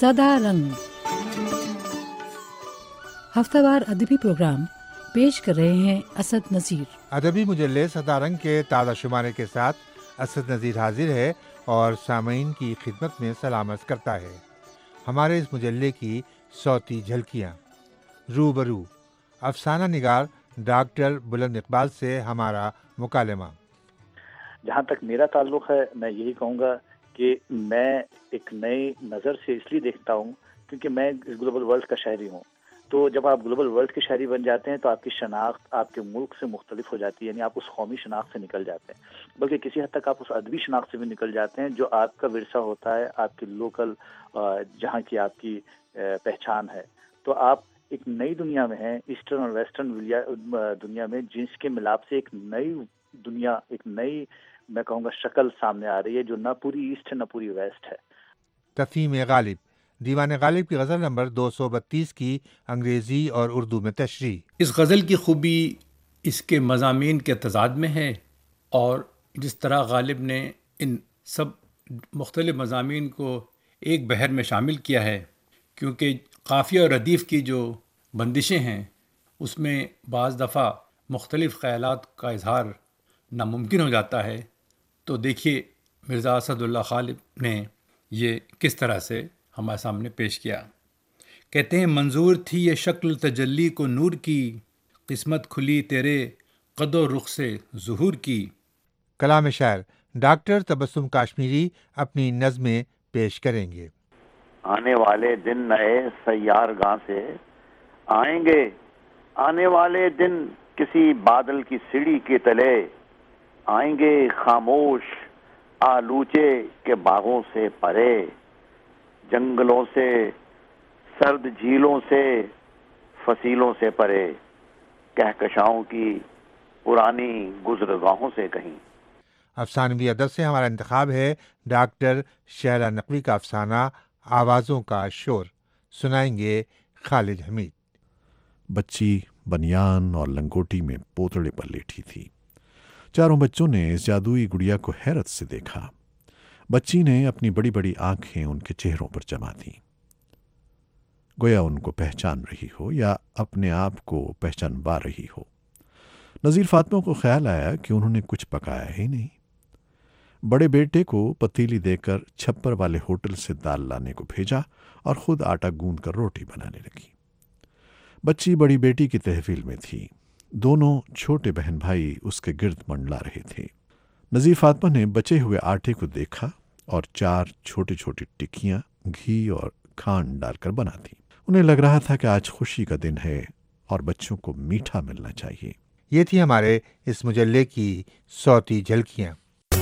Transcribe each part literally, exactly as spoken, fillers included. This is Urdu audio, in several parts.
सदा रंग हफ्तावार अदबी प्रोग्राम पेश कर रहे हैं असद नज़ीर। अदबी मुजल्ले सदा रंग के ताज़ा शुमारे के साथ असद नज़ीर हाजिर है और सामीन की खिदमत में सलाम अर्ज़ करता है। हमारे इस मुजल्ले की सौती झलकियाँ रूबरू अफसाना निगार डॉक्टर बुलंद इकबाल से हमारा मुकालमा। जहाँ तक मेरा ताल्लुक़ है, मैं यही कहूँगा कि मैं एक नई नज़र से इसलिए देखता हूँ क्योंकि मैं ग्लोबल वर्ल्ड का शहरी हूँ। तो जब आप ग्लोबल वर्ल्ड के शहरी बन जाते हैं तो आपकी शनाख्त आपके मुल्क से मुख्तलिफ हो जाती है, यानी आप उस कौमी शनाख्त से निकल जाते हैं, बल्कि किसी हद तक आप उस अदबी शनाख्त से भी निकल जाते हैं जो आपका विरसा होता है, आपकी लोकल जहाँ की आपकी पहचान है। तो आप एक नई दुनिया में हैं, ईस्टर्न और वेस्टर्न दुनिया में, जिसके मिलाप से एक नई दुनिया, एक नई मैं कहूँगा शक्ल सामने आ रही है जो न पूरी ईस्ट है न पूरी वेस्ट है। तफ़हीम गालिब दीवान गालिब की गज़ल नंबर दो सौ बत्तीस की अंग्रेज़ी और उर्दू में तशरीह। इस गज़ल की खूबी इसके मज़ामीन के तज़ाद में है और जिस तरह गालिब ने इन सब मुख्तलिफ़ मज़ामीन को एक बहर में शामिल किया है, क्योंकि काफ़िया और रदीफ़ की जो बंदिशें हैं उसमें बाज़ दफ़ा मुख्तलिफ़ ख़यालात का इजहार नामुमकिन हो जाता है। तो देखिए मिर्ज़ा असदुल्लाह गालिब ने ये किस तरह से हमारे सामने पेश किया। कहते हैं, मंजूर थी ये शक्ल तजल्ली को नूर की, किस्मत खुली तेरे कदो रुख से ज़ुहूर की। कलाम शायर डॉक्टर तबस्सुम काश्मीरी अपनी नज़में पेश करेंगे। आने वाले दिन नए सैयारगाह से आएंगे, आने वाले दिन किसी बादल की सीढ़ी के तले आएंगे, खामोश आलूचे के बागों से परे, जंगलों से सर्द झीलों से फसीलों से परे, कहकशाओं की पुरानी गुज़रगाहों से कहीं। अफसानवी अदब से हमारा इंतखाब है डॉक्टर शहला नकवी का अफसाना आवाज़ों का शोर। सुनाएंगे खालिद हमीद। बच्ची बनियान और लंगोटी में पोतड़े पर लेटी थी। चारों बच्चों ने इस जादुई गुड़िया को हैरत से देखा। बच्ची ने अपनी बड़ी बड़ी आंखें उनके चेहरों पर जमा दी, गोया उनको पहचान रही हो या अपने आप को पहचानवा रही हो। नज़ीर फातिमा को ख्याल आया कि उन्होंने कुछ पकाया ही नहीं। बड़े बेटे को पतीली देकर छप्पर वाले होटल से दाल लाने को भेजा और खुद आटा गूंद कर रोटी बनाने लगी। बच्ची बड़ी बेटी की तहवील में थी। दोनों छोटे बहन भाई उसके गिर्द मंडला रहे थे। नज़ीर फातिमा ने बचे हुए आटे को देखा और चार छोटी छोटी टिक्कियां घी और खांड डालकर बना दी। उन्हें लग रहा था कि आज खुशी का दिन है और बच्चों को मीठा मिलना चाहिए। ये थी हमारे इस मुजल्ले की सौती झलकियाँ।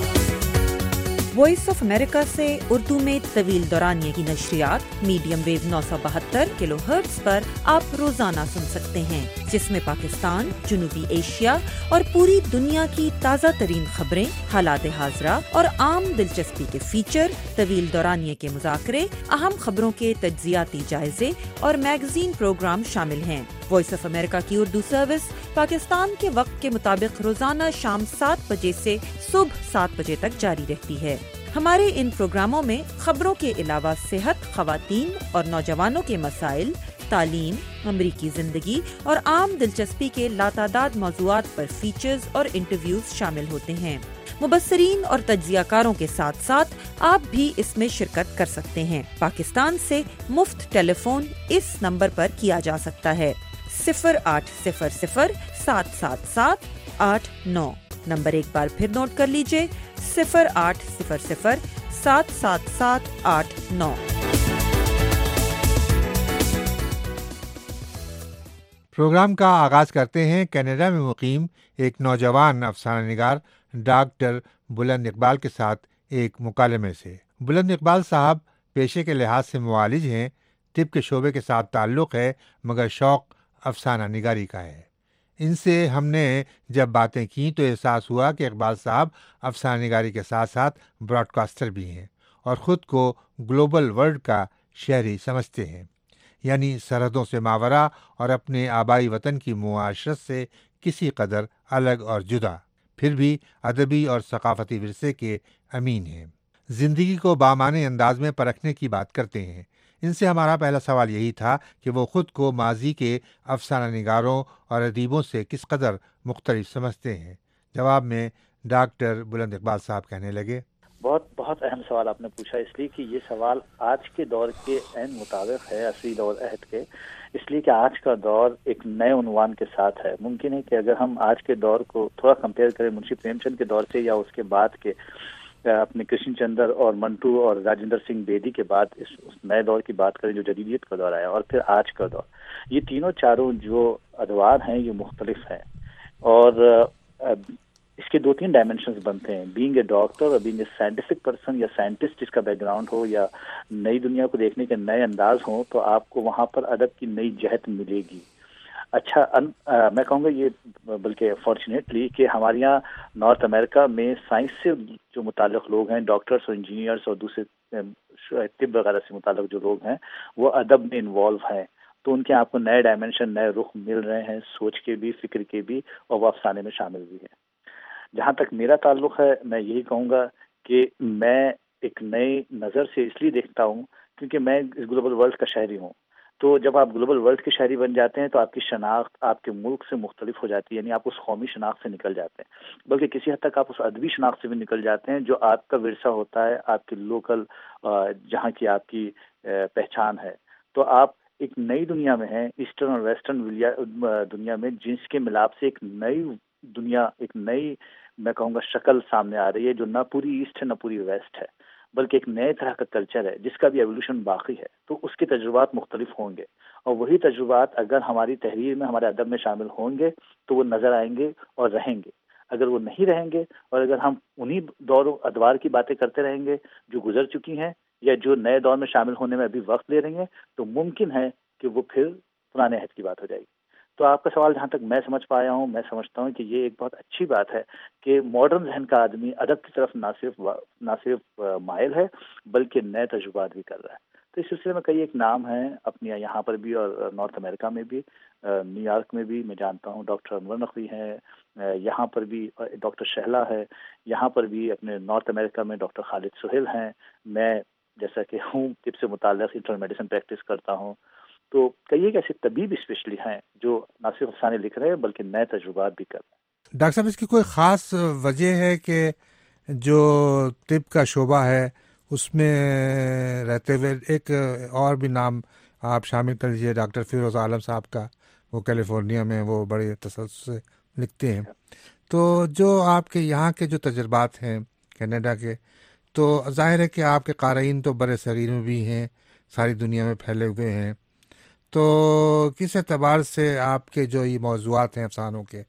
वॉइस ऑफ अमेरिका से उर्दू में तवील दौरानिये की नशरियात मीडियम वेव नौ सौ बहत्तर किलो हर्ट्ज पर आप रोजाना सुन सकते हैं, जिसमें पाकिस्तान, जनूबी एशिया और पूरी दुनिया की ताज़ा तरीन खबरें, हालात हाज़रा और आम दिलचस्पी के फीचर, तवील दौरानिये के मुज़ाकरे, अहम खबरों के तज्ज़ियाती जायजे और मैगजीन प्रोग्राम शामिल हैं। वॉइस ऑफ अमेरिका की उर्दू सर्विस पाकिस्तान के वक्त के मुताबिक रोजाना शाम सात बजे से सुबह सात बजे तक जारी रहती है। हमारे इन प्रोग्रामों में खबरों के अलावा सेहत, खवातीन और नौजवानों के मसाइल, तालीम, अमरीकी जिंदगी और आम दिलचस्पी के लातादाद मौज़ूआत पर फीचर्स और इंटरव्यूज शामिल होते हैं। मुबस्सरीन और तज्ज़ियाकारों के साथ साथ आप भी इसमें शिरकत कर सकते हैं। पाकिस्तान से मुफ्त टेलीफोन इस नंबर पर किया जा सकता है सिफर आठ सिफर सिफर सात सात सात आठ नौ। नंबर एक बार फिर नोट कर लीजिए, सिफर आठ सिफर सिफर सात सात सात आठ नौ। प्रोग्राम का आगाज़ करते हैं कनाडा में मुकीम एक नौजवान अफसाना निगार डॉक्टर बुलंद इकबाल के साथ एक मुकालमे से। बुलंद इकबाल साहब पेशे के लिहाज से मुआलिज हैं, तिब के शोबे के साथ ताल्लुक़ है, मगर शौक़ अफसाना निगारी का है। इनसे हमने जब बातें की तो एहसास हुआ कि इकबाल साहब अफसाना निगारी के साथ साथ ब्रॉडकास्टर भी हैं और ख़ुद को ग्लोबल वर्ल्ड का शहरी समझते हैं, यानी सरहदों से मावरा और अपने आबाई वतन की मुआशरत से किसी कदर अलग और जुदा, फिर भी अदबी और सकाफ़ती विरसे के अमीन हैं। ज़िंदगी को बामाने अंदाज में परखने की बात करते हैं। ان سے ہمارا پہلا سوال یہی تھا کہ وہ خود کو ماضی کے افسانہ نگاروں اور ادیبوں سے کس قدر مختلف سمجھتے ہیں۔ جواب میں ڈاکٹر بلند اقبال صاحب کہنے لگے، بہت بہت اہم سوال آپ نے پوچھا، اس لیے کہ یہ سوال آج کے دور کے عین مطابق ہے، عصری دور عہد کے، اس لیے کہ آج کا دور ایک نئے عنوان کے ساتھ ہے۔ ممکن ہے کہ اگر ہم آج کے دور کو تھوڑا کمپیئر کریں منشی پریم چند کے دور سے یا اس کے بعد کے اپنے کرشن چندر اور منٹو اور راجندر سنگھ بیدی کے بعد اس, اس نئے دور کی بات کریں جو جدیدیت کا دور آیا، اور پھر آج کا دور، یہ تینوں چاروں جو ادوار ہیں یہ مختلف ہیں، اور اس کے دو تین ڈائمینشنز بنتے ہیں، بینگ اے ڈاکٹر اور بینگ اے سائنٹیفک پرسن یا سائنٹسٹ جس کا بیک گراؤنڈ ہو یا نئی دنیا کو دیکھنے کے نئے انداز ہوں، تو آپ کو وہاں پر ادب کی نئی جہت ملے گی۔ اچھا ان, آ, میں کہوں گا یہ بلکہ فارچونیٹلی کہ ہمارے یہاں نارتھ امریکہ میں سائنس سے جو متعلق لوگ ہیں، ڈاکٹرس اور انجینئرس اور دوسرے طب وغیرہ سے متعلق جو لوگ ہیں، وہ ادب میں انوالو ہیں، تو ان کے آپ کو نئے ڈائمینشن، نئے رخ مل رہے ہیں، سوچ کے بھی، فکر کے بھی، اور وہ افسانے میں شامل بھی ہیں۔ جہاں تک میرا تعلق ہے، میں یہی کہوں گا کہ میں ایک نئی نظر سے اس لیے دیکھتا ہوں کیونکہ میں اس گلوبل ورلڈ کا شہری ہوں، تو جب آپ گلوبل ورلڈ کے شہری بن جاتے ہیں تو آپ کی شناخت آپ کے ملک سے مختلف ہو جاتی ہے، یعنی آپ اس قومی شناخت سے نکل جاتے ہیں، بلکہ کسی حد تک آپ اس ادبی شناخت سے بھی نکل جاتے ہیں جو آپ کا ورثہ ہوتا ہے، آپ کی لوکل جہاں کی آپ کی پہچان ہے، تو آپ ایک نئی دنیا میں ہیں، ایسٹرن اور ویسٹرن دنیا میں، جنس کے ملاپ سے ایک نئی دنیا، ایک نئی میں کہوں گا شکل سامنے آ رہی ہے جو نہ پوری ایسٹ ہے نہ پوری ویسٹ ہے، بلکہ ایک نئے طرح کا کلچر ہے جس کا بھی ایولیوشن باقی ہے، تو اس کے تجربات مختلف ہوں گے، اور وہی تجربات اگر ہماری تحریر میں، ہمارے ادب میں شامل ہوں گے تو وہ نظر آئیں گے اور رہیں گے، اگر وہ نہیں رہیں گے اور اگر ہم انہی دور و ادوار کی باتیں کرتے رہیں گے جو گزر چکی ہیں یا جو نئے دور میں شامل ہونے میں ابھی وقت لے رہی ہیں، تو ممکن ہے کہ وہ پھر پرانے عہد کی بات ہو جائے گی۔ تو آپ کا سوال جہاں تک میں سمجھ پایا ہوں، میں سمجھتا ہوں کہ یہ ایک بہت اچھی بات ہے کہ ماڈرن ذہن کا آدمی ادب کی طرف نہ صرف نہ صرف مائل ہے بلکہ نئے تجربات بھی کر رہا ہے۔ تو اس سلسلے میں کئی ایک نام ہیں اپنے یہاں پر بھی اور نارتھ امریکہ میں بھی، نیو یارک میں بھی میں جانتا ہوں ڈاکٹر انور نقوی ہیں، یہاں پر بھی ڈاکٹر شہلا ہے، یہاں پر بھی اپنے نارتھ امریکہ میں ڈاکٹر خالد سہیل ہیں، میں جیسا کہ ہوں طب سے متعلق انٹرنل میڈیسن پریکٹس کرتا ہوں، تو کئی ایک ایسے طبیب اسپیشلی ہیں جو نہ صرف افسانے لکھ رہے ہیں بلکہ نئے تجربات بھی کر رہے ہیں۔ ڈاکٹر صاحب اس کی کوئی خاص وجہ ہے کہ جو طب کا شعبہ ہے اس میں رہتے ہوئے ایک اور بھی نام آپ شامل کر لیجیے ڈاکٹر فیروز عالم صاحب کا، وہ کیلیفورنیا میں وہ بڑے تسلسل سے لکھتے ہیں، تو جو آپ کے یہاں کے جو تجربات ہیں کینیڈا کے، تو ظاہر ہے کہ آپ کے قارئین تو بر صغیر میں بھی ہیں، ساری دنیا میں پھیلے ہوئے ہیں، تو کس اعتبار سے آپ کے جو یہ موضوعات ہیں افسانوں کے،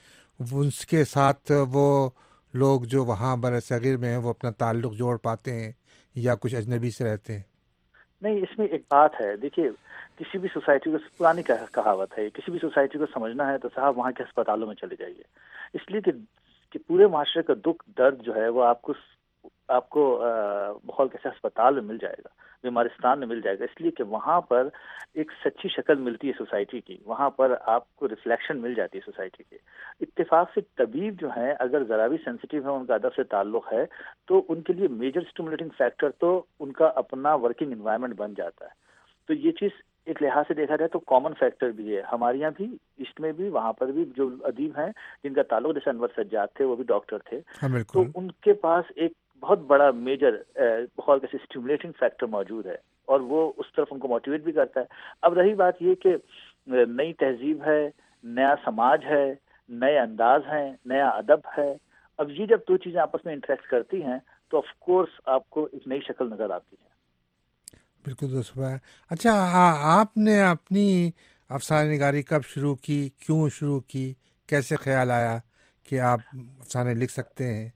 اس کے ساتھ وہ لوگ جو وہاں بر صغیر میں ہیں وہ اپنا تعلق جوڑ پاتے ہیں یا کچھ اجنبی سے رہتے ہیں؟ نہیں، اس میں ایک بات ہے، دیکھیے کسی بھی سوسائٹی کو، پرانی کہاوت ہے، کسی بھی سوسائٹی کو سمجھنا ہے تو صاحب وہاں کے اسپتالوں میں چلے جائیے، اس لیے کہ کہ پورے معاشرے کا دکھ درد جو ہے وہ آپ کو آپ کو بہت کیسے اسپتال میں مل جائے گا، بیمارستان میں مل جائے گا، اس لیے کہ وہاں پر ایک سچی شکل ملتی ہے سوسائٹی کی، وہاں پر آپ کو ریفلیکشن مل جاتی ہے سوسائٹی کی۔ اتفاق سے طبیب جو ہیں اگر ذرا بھی سینسیٹیو ہے، ان کا ادب سے تعلق ہے، تو ان کے لیے میجر اسٹیمولیٹنگ فیکٹر تو ان کا اپنا ورکنگ انوائرمنٹ بن جاتا ہے، تو یہ چیز ایک لحاظ سے دیکھا جائے تو کامن فیکٹر بھی ہے، ہمارے یہاں بھی، ایسٹ میں بھی، وہاں پر بھی جو ادیب ہیں جن کا تعلق، جیسے انور سجاد تھے وہ بھی ڈاکٹر تھے، تو ان کے پاس ایک بہت بڑا میجر بہت کیسے اسٹیمولیٹنگ فیکٹر موجود ہے اور وہ اس طرف ان کو موٹیویٹ بھی کرتا ہے۔ اب رہی بات یہ کہ نئی تہذیب ہے، نیا سماج ہے، نئے انداز ہیں، نیا ادب ہے، اب یہ جب دو چیزیں آپس میں انٹریکٹ کرتی ہیں تو آف کورس آپ کو ایک نئی شکل نظر آتی ہے۔ بالکل درست ہے۔ اچھا، آپ نے اپنی افسانہ نگاری کب شروع کی، کیوں شروع کی، کیسے خیال آیا کہ آپ افسانے لکھ سکتے ہیں؟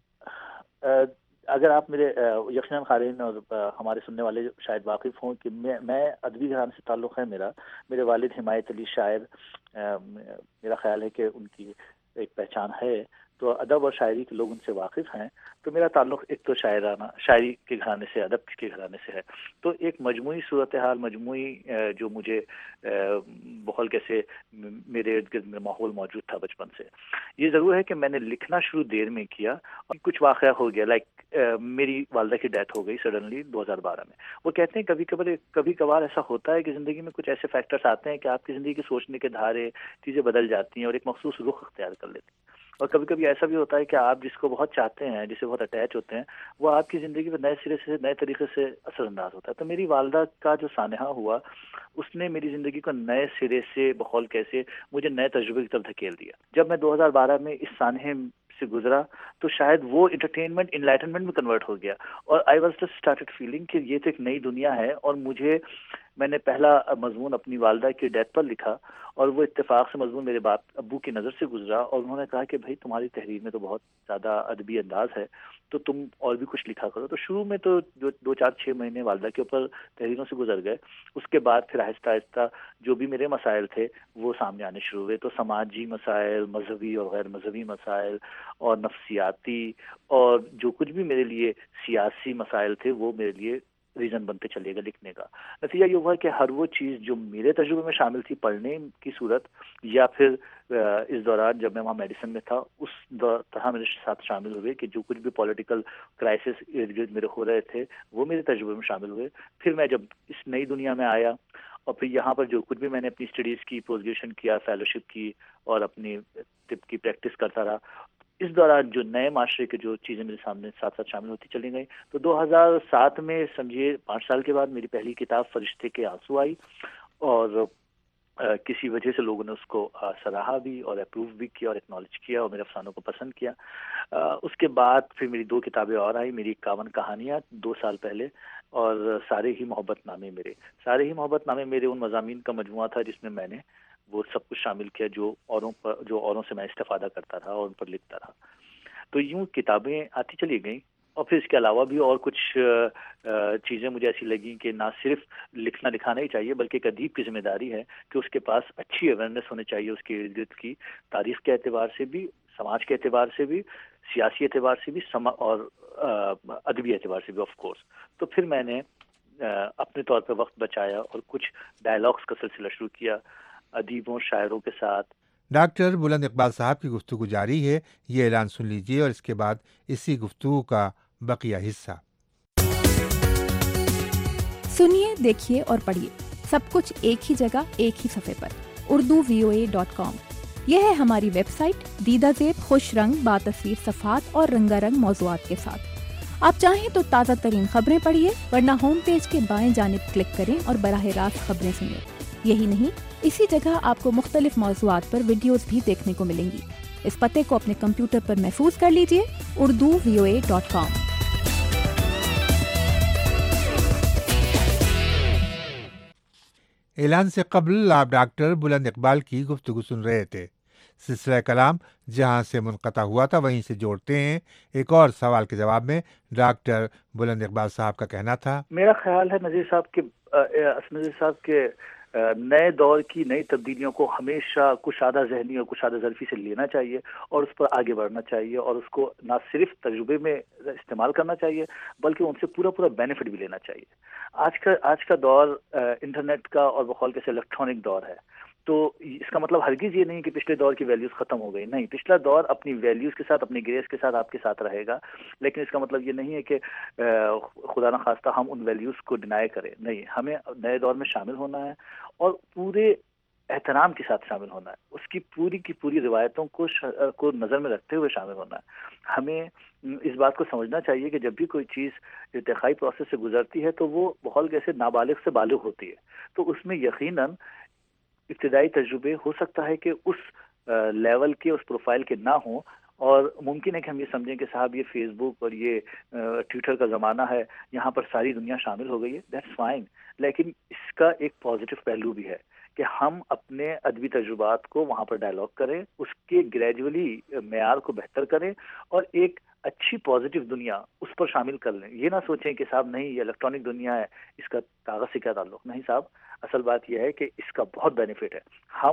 اگر آپ میرے یقیناً قارئین اور ہمارے سننے والے شاید واقف ہوں کہ میں میں ادبی گھران سے تعلق ہے میرا، میرے والد حمایت علی شاعر، میرا خیال ہے کہ ان کی ایک پہچان ہے، تو ادب اور شاعری کے لوگ ان سے واقف ہیں. تو میرا تعلق ایک تو شاعرانہ شاعری کے گھرانے سے, ادب کے گھرانے سے ہے. تو ایک مجموعی صورتحال, مجموعی جو مجھے بہت کیسے میرے ارد گرد میں ماحول موجود تھا بچپن سے. یہ ضرور ہے کہ میں نے لکھنا شروع دیر میں کیا اور کچھ واقعہ ہو گیا. لائک میری والدہ کی ڈیتھ ہو گئی سڈنلی دو ہزار بارہ میں. وہ کہتے ہیں کبھی کبھی کبھی کبھار ایسا ہوتا ہے کہ زندگی میں کچھ ایسے فیکٹرز آتے ہیں کہ آپ کی زندگی کے سوچنے کے دھارے, چیزیں بدل جاتی ہیں اور ایک مخصوص رخ اختیار کر لیتی ہیں. اور کبھی کبھی ایسا بھی ہوتا ہے کہ آپ جس کو بہت چاہتے ہیں, جس سے بہت اٹیچ ہوتے ہیں, وہ آپ کی زندگی میں نئے سرے سے نئے طریقے سے اثر انداز ہوتا ہے. تو میری والدہ کا جو سانحہ ہوا, اس نے میری زندگی کو نئے سرے سے بقول کیسے مجھے نئے تجربے کی طرف دھکیل دیا. جب میں دو ہزار بارہ میں اس سانحے سے گزرا تو شاید وہ انٹرٹینمنٹ انلائٹنمنٹ میں کنورٹ ہو گیا, اور I was just started feeling کہ یہ تو ایک نئی دنیا ہے. اور مجھے میں نے پہلا مضمون اپنی والدہ کی ڈیتھ پر لکھا, اور وہ اتفاق سے مضمون میرے باپ ابو کی نظر سے گزرا, اور انہوں نے کہا کہ بھائی تمہاری تحریر میں تو بہت زیادہ ادبی انداز ہے, تو تم اور بھی کچھ لکھا کرو. تو شروع میں تو جو دو چار چھ مہینے والدہ کے اوپر تحریروں سے گزر گئے. اس کے بعد پھر آہستہ آہستہ جو بھی میرے مسائل تھے وہ سامنے آنے شروع ہوئے. تو سماجی مسائل, مذہبی اور غیر مذہبی مسائل, اور نفسیاتی, اور جو کچھ بھی میرے لیے سیاسی مسائل تھے وہ میرے لیے ریزن بنتے چلے گا لکھنے کا. نتیجہ یہ ہوا کہ ہر وہ چیز جو میرے تجربے میں شامل تھی پڑھنے کی صورت, یا پھر اس دوران جب میں وہاں میڈیسن میں تھا اس طرح میرے ساتھ شامل ہوئے کہ جو کچھ بھی پولیٹیکل کرائسس ارد گرد میرے ہو رہے تھے وہ میرے تجربے میں شامل ہوئے. پھر میں جب اس نئی دنیا میں آیا, اور پھر یہاں پر جو کچھ بھی میں نے اپنی اسٹڈیز کی, پوسٹ گریجویشن کیا, فیلوشپ کی, اور اپنی طب کی پریکٹس کرتا رہا, اس دوران جو نئے معاشرے کے جو چیزیں میرے سامنے ساتھ ساتھ شامل ہوتی چلی گئیں. تو دو ہزار سات میں سمجھیے پانچ سال کے بعد میری پہلی کتاب فرشتے کے آنسو آئی, اور کسی وجہ سے لوگوں نے اس کو سراہا بھی اور اپروو بھی کیا اور ایکنالج کیا اور میرے افسانوں کو پسند کیا. اس کے بعد پھر میری دو کتابیں اور آئی, میری اکاون کہانیاں دو سال پہلے, اور سارے ہی محبت نامے میرے. سارے ہی محبت نامے میرے ان مضامین کا مجموعہ تھا جس میں میں نے وہ سب کچھ شامل کیا جو اوروں پر جو اوروں سے میں استفادہ کرتا رہا اور ان پر لکھتا رہا. تو یوں کتابیں آتی چلی گئیں. اور پھر اس کے علاوہ بھی اور کچھ چیزیں مجھے ایسی لگیں کہ نہ صرف لکھنا لکھانا ہی چاہیے بلکہ ایک ادیب کی ذمہ داری ہے کہ اس کے پاس اچھی اویئرنیس ہونی چاہیے اس کے ارد گرد کی, تاریخ کے اعتبار سے بھی, سماج کے اعتبار سے بھی, سیاسی اعتبار سے بھی, اور ادبی اعتبار سے بھی آف کورس. تو پھر میں نے اپنے طور پہ وقت بچایا اور کچھ ڈائلاگس کا سلسلہ شروع کیا ادیبوں شاعروں کے ساتھ. ڈاکٹر بلند اقبال صاحب کی گفتگو جاری ہے, یہ اعلان سن لیجیے اور اس کے بعد اسی گفتگو کا بقیہ حصہ سنیے, دیکھیے اور پڑھیے سب کچھ ایک ہی جگہ ایک ہی صفحے پر, Urdu V O A dot کام. یہ ہے ہماری ویب سائٹ, دیدہ زیب, خوش رنگ, با تصویر صفحات اور رنگا رنگ موضوعات کے ساتھ. آپ چاہیں تو تازہ ترین خبریں پڑھیے, ورنہ ہوم پیج کے بائیں جانب کلک کریں اور براہ راست خبریں سنیں. یہی نہیں, اسی جگہ آپ کو مختلف موضوعات پر ویڈیوز بھی دیکھنے کو ملیں گی. اس پتے کو اپنے کمپیوٹر پر محفوظ کر لیجئے, Urdu V O A dot کام. اعلان سے قبل آپ ڈاکٹر بلند اقبال کی گفتگو سن رہے تھے. سلسلہ کلام جہاں سے منقطع ہوا تھا وہیں سے جوڑتے ہیں. ایک اور سوال کے جواب میں ڈاکٹر بلند اقبال صاحب کا کہنا تھا, میرا خیال ہے نذیر صاحب کے نذیر صاحب کے نئے دور کی نئی تبدیلیوں کو ہمیشہ کشادہ ذہنی اور کشادہ ظرفی سے لینا چاہیے اور اس پر آگے بڑھنا چاہیے, اور اس کو نہ صرف تجربے میں استعمال کرنا چاہیے بلکہ ان سے پورا پورا بینیفٹ بھی لینا چاہیے. آج کا آج کا دور انٹرنیٹ کا اور بقول کیسے الیکٹرانک دور ہے. تو اس کا مطلب ہرگز یہ نہیں کہ پچھلے دور کی ویلیوز ختم ہو گئی, نہیں, پچھلا دور اپنی ویلیوز کے ساتھ, اپنی گریس کے ساتھ آپ کے ساتھ رہے گا, لیکن اس کا مطلب یہ نہیں ہے کہ خدا نخواستہ ہم ان ویلیوز کو ڈینائی کریں. نہیں, ہمیں نئے دور میں شامل ہونا ہے اور پورے احترام کے ساتھ شامل ہونا ہے, اس کی پوری کی پوری روایتوں کو کو نظر میں رکھتے ہوئے شامل ہونا ہے. ہمیں اس بات کو سمجھنا چاہیے کہ جب بھی کوئی چیز ارتقائی پروسیس سے گزرتی ہے تو وہ بقول کیسے نابالغ سے بالغ ہوتی ہے, تو اس میں یقیناً ابتدائی تجربے ہو سکتا ہے کہ اس لیول کے, اس پروفائل کے نہ ہوں, اور ممکن ہے کہ ہم یہ سمجھیں کہ صاحب یہ فیس بک اور یہ ٹویٹر کا زمانہ ہے, یہاں پر ساری دنیا شامل ہو گئی ہے. دیٹس فائن, لیکن اس کا ایک پازیٹیو پہلو بھی ہے کہ ہم اپنے ادبی تجربات کو وہاں پر ڈائلاگ کریں, اس کے گریجولی معیار کو بہتر کریں اور ایک اچھی پازیٹیو دنیا اس پر شامل کر لیں. یہ نہ سوچیں کہ صاحب نہیں یہ الیکٹرانک دنیا ہے, اس کا کاغذ سے کیا تعلق. نہیں صاحب, اصل بات یہ ہے کہ اس کا بہت بینیفٹ ہے. ہم اس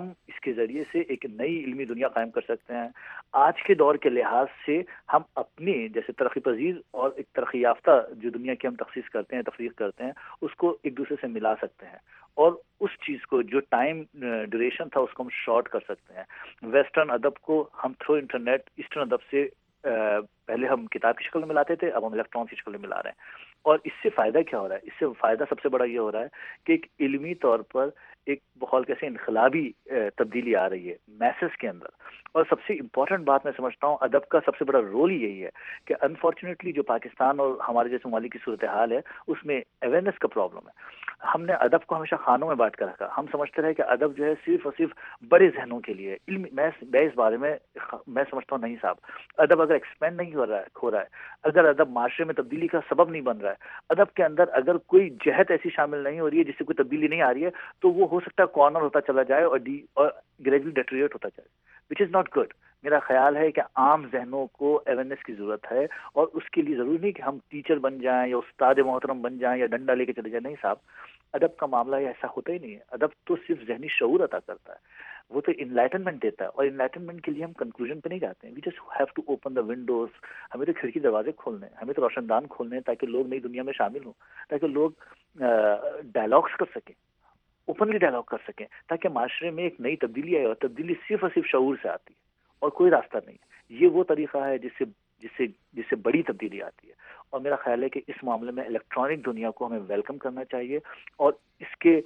کے ذریعے سے ایک نئی علمی دنیا قائم کر سکتے ہیں. آج کے دور کے لحاظ سے ہم اپنی جیسے ترقی پذیر اور ایک ترقی یافتہ جو دنیا کی ہم تخصیص کرتے ہیں تفریق کرتے ہیں اس کو ایک دوسرے سے ملا سکتے ہیں اور اس چیز کو جو ٹائم ڈیوریشن تھا اس کو ہم شارٹ کر سکتے ہیں. ویسٹرن ادب کو ہم تھرو انٹرنیٹ ایسٹرن ادب سے پہلے ہم کتاب کی شکل میں ملاتے تھے, اب ہم الیکٹران کی شکل میں ملا رہے ہیں. اور اس سے فائدہ کیا ہو رہا ہے؟ اس سے فائدہ سب سے بڑا یہ ہو رہا ہے کہ ایک علمی طور پر ایک بہت کیسے انقلابی تبدیلی آ رہی ہے میسز کے اندر. اور سب سے امپورٹنٹ بات میں سمجھتا ہوں ادب کا سب سے بڑا رول ہی یہی ہے کہ انفارچونیٹلی جو پاکستان اور ہمارے جیسے ممالک کی صورتحال ہے اس میں اویئرنیس کا پرابلم ہے. ہم نے ادب کو ہمیشہ خانوں میں بانٹ کر رکھا. ہم سمجھتے رہے کہ ادب جو ہے صرف اور صرف بڑے ذہنوں کے لیے علم. میں اس بارے میں میں سمجھتا ہوں نہیں صاحب, ادب اگر ایکسپینڈ نہیں ہو رہا ہے کھو رہا ہے, اگر ادب معاشرے میں تبدیلی کا سبب نہیں بن رہا ہے, ادب کے اندر اگر کوئی جہت ایسی شامل نہیں ہو رہی ہے جس سے کوئی تبدیلی نہیں آ رہی ہے, تو وہ ہو سکتا ہے کارنر ہوتا چلا جائے اور ڈی اور گریجولی ڈیٹریٹ ہوتا جائے, وچ از ناٹ گڈ. میرا خیال ہے کہ عام ذہنوں کو اویئرنیس کی ضرورت ہے اور اس کے لیے ضروری نہیں کہ ہم ٹیچر بن جائیں یا استاد محترم بن جائیں یا ڈنڈا لے کے چلے جائیں. نہیں صاحب, ادب کا معاملہ یہ ایسا ہوتا ہی نہیں ہے. ادب تو صرف ذہنی شعور عطا کرتا ہے, وہ تو انلائٹنمنٹ دیتا ہے. اور انلائٹنمنٹ کے لیے ہم کنکلوژن پہ نہیں جاتے ہیں. We just have to open the windows. ہمیں تو کھڑکی دروازے کھولنے ہیں, ہمیں تو روشن دان کھولنے ہیں تاکہ لوگ نئی دنیا میں شامل ہوں, تاکہ لوگ ڈائلاگس کر سکیں, اوپنلی ڈائلاگ کر سکیں, تاکہ معاشرے میں ایک نئی تبدیلی آئے. اور تبدیلی صرف اور صرف شعور سے آتی ہے اور کوئی راستہ نہیں ہے. یہ وہ طریقہ ہے جس سے جس سے جس سے بڑی تبدیلی آتی ہے. اور میرا خیال ہے کہ اس معاملے میں الیکٹرانک دنیا کو ہمیں ویلکم کرنا چاہیے اور اس کے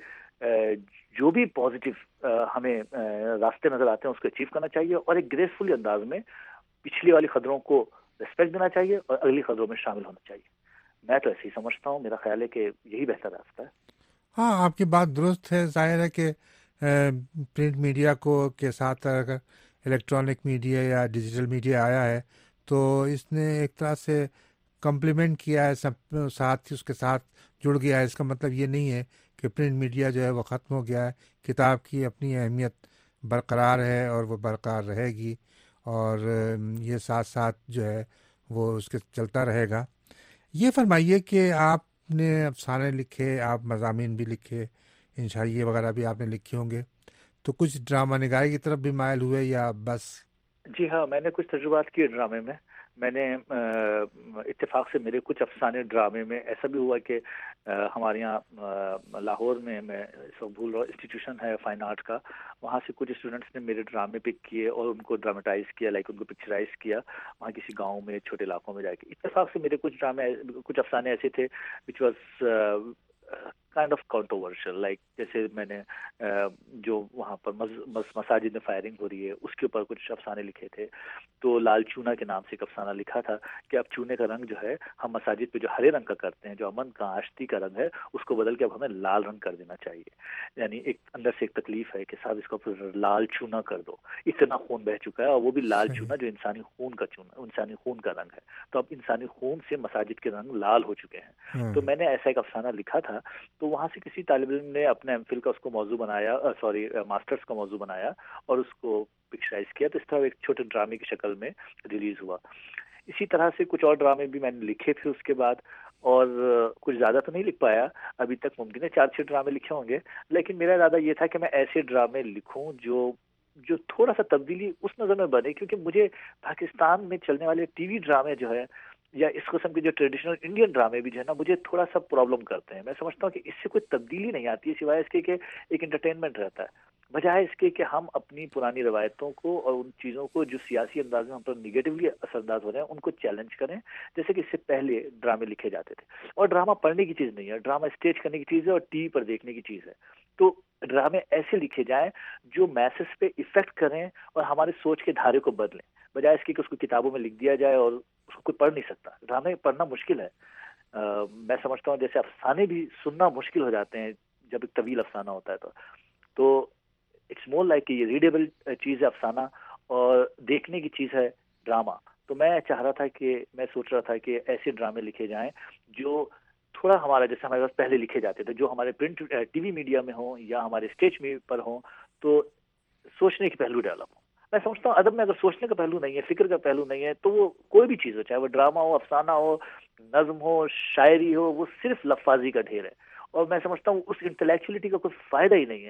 جو بھی پازیٹیو ہمیں راستے نظر آتے ہیں اس کو اچیو کرنا چاہیے اور ایک گریسفل انداز میں پچھلی والی خبروں کو ریسپیکٹ دینا چاہیے اور اگلی خبروں میں شامل ہونا چاہیے. میں تو ایسے ہی سمجھتا ہوں. میرا خیال ہے کہ یہی بہتر راستہ ہے. ہاں, آپ کی بات درست ہے. ظاہر ہے کہ پرنٹ میڈیا کو کے ساتھ اگر الیکٹرانک میڈیا یا ڈیجیٹل میڈیا آیا ہے تو اس نے ایک طرح سے کمپلیمنٹ کیا ہے, سب ساتھ ہی اس کے ساتھ جڑ گیا ہے. اس کا مطلب یہ نہیں ہے کہ پرنٹ میڈیا جو ہے وہ ختم ہو گیا ہے. کتاب کی اپنی اہمیت برقرار ہے اور وہ برقرار رہے گی اور یہ ساتھ ساتھ جو ہے وہ اس کے چلتا رہے گا. یہ فرمائیے کہ آپ نے افسانے لکھے, آپ مضامین بھی لکھے, انشائیے وغیرہ بھی آپ نے لکھی ہوں گے, تو کچھ ڈرامہ نگاری کی طرف بھی مائل ہوئے یا بس؟ جی ہاں, میں نے کچھ تجربات کیے ڈرامے میں. میں نے اتفاق سے میرے کچھ افسانے ڈرامے میں ایسا بھی ہوا کہ ہمارے یہاں لاہور میں میں اس وقت بھول رہا ہوں انسٹیٹیوشن ہے فائن آرٹ کا, وہاں سے کچھ اسٹوڈنٹس نے میرے ڈرامے پک کیے اور ان کو ڈراماٹائز کیا, لائک ان کو پکچرائز کیا وہاں کسی گاؤں میں چھوٹے علاقوں میں جا کے. اتفاق سے میرے کچھ ڈرامے کچھ افسانے ایسے تھے which was kind of controversial, like جیسے میں نے جو وہاں پر مساجد میں فائرنگ ہو رہی ہے اس کے اوپر کچھ افسانے لکھے تھے. تو لال چونا کے نام سے ایک افسانہ لکھا تھا کہ اب چونے کا رنگ جو ہے ہم مساجد پہ جو ہرے رنگ کا کرتے ہیں, جو امن کا آشتی کا رنگ ہے, اس کو بدل کے اب ہمیں لال رنگ کر دینا چاہیے. یعنی ایک اندر سے ایک تکلیف ہے کہ صاحب اس کو لال چونا کر دو, اتنا خون بہہ چکا ہے, اور وہ بھی لال چونا جو انسانی خون کا چونا انسانی خون کا رنگ ہے. تو اب انسانی خون سے مساجد کے رنگ لال ہو چکے ہیں. تو میں نے ایسا ایک افسانہ لکھا تھا. تو وہاں سے کسی طالب علم نے اپنے ایم فل کا اس کو موضوع بنایا, سوری ماسٹرز کا موضوع بنایا اور اس کو پکچرائز کیا. تو اس طرح ایک چھوٹے ڈرامے کی شکل میں ریلیز ہوا. اسی طرح سے کچھ اور ڈرامے بھی میں نے لکھے تھے اس کے بعد, اور کچھ زیادہ تو نہیں لکھ پایا ابھی تک, ممکن ہے چار چھ ڈرامے لکھے ہوں گے. لیکن میرا ارادہ یہ تھا کہ میں ایسے ڈرامے لکھوں جو جو تھوڑا سا تبدیلی اس نظر میں بنے, کیونکہ مجھے پاکستان میں چلنے والے ٹی وی ڈرامے جو ہے یا اس قسم کے جو ٹریڈیشنل انڈین ڈرامے بھی جو ہے نا, مجھے تھوڑا سا پرابلم کرتے ہیں. میں سمجھتا ہوں کہ اس سے کوئی تبدیلی نہیں آتی ہے سوائے اس کے کہ ایک انٹرٹینمنٹ رہتا ہے, بجائے اس کے کہ ہم اپنی پرانی روایتوں کو اور ان چیزوں کو جو سیاسی انداز میں ہم پر نگیٹولی اثر انداز ہو رہے ہیں ان کو چیلنج کریں, جیسے کہ اس سے پہلے ڈرامے لکھے جاتے تھے. اور ڈرامہ پڑھنے کی چیز نہیں ہے, ڈرامہ اسٹیج کرنے کی چیز ہے اور ٹی وی پر دیکھنے کی چیز ہے. تو ڈرامے ایسے لکھے جائیں جو میسز پہ افیکٹ کریں اور ہمارے سوچ کے دھارے کو بدلیں, بجائے اس کی کہ اس کو کتابوں میں لکھ دیا جائے اور اس کو کوئی پڑھ نہیں سکتا. ڈرامے پڑھنا مشکل ہے. آ, میں سمجھتا ہوں جیسے افسانے بھی سننا مشکل ہو جاتے ہیں جب ایک طویل افسانہ ہوتا ہے تو تو اٹس مور لائک کہ یہ ریڈیبل چیز ہے افسانہ اور دیکھنے کی چیز ہے ڈرامہ. تو میں چاہ رہا تھا کہ میں سوچ رہا تھا کہ ایسے ڈرامے لکھے جائیں جو تھوڑا ہمارا جیسے ہمارے پاس پہلے لکھے جاتے تھے, جو ہمارے پرنٹ ٹی وی میڈیا میں ہوں یا ہمارے اسٹیج میں پر ہوں, تو سوچنے کے پہلو ڈیولپ ہوں. میں سمجھتا ہوں ادب میں اگر سوچنے کا پہلو نہیں ہے, فکر کا پہلو نہیں ہے, تو وہ کوئی بھی چیز ہو, چاہے وہ ڈرامہ ہو, افسانہ ہو, نظم ہو, شاعری ہو, وہ صرف لفاظی کا ڈھیر ہے. اور میں سمجھتا ہوں اس انٹلیکچولیٹی کا کوئی فائدہ ہی نہیں ہے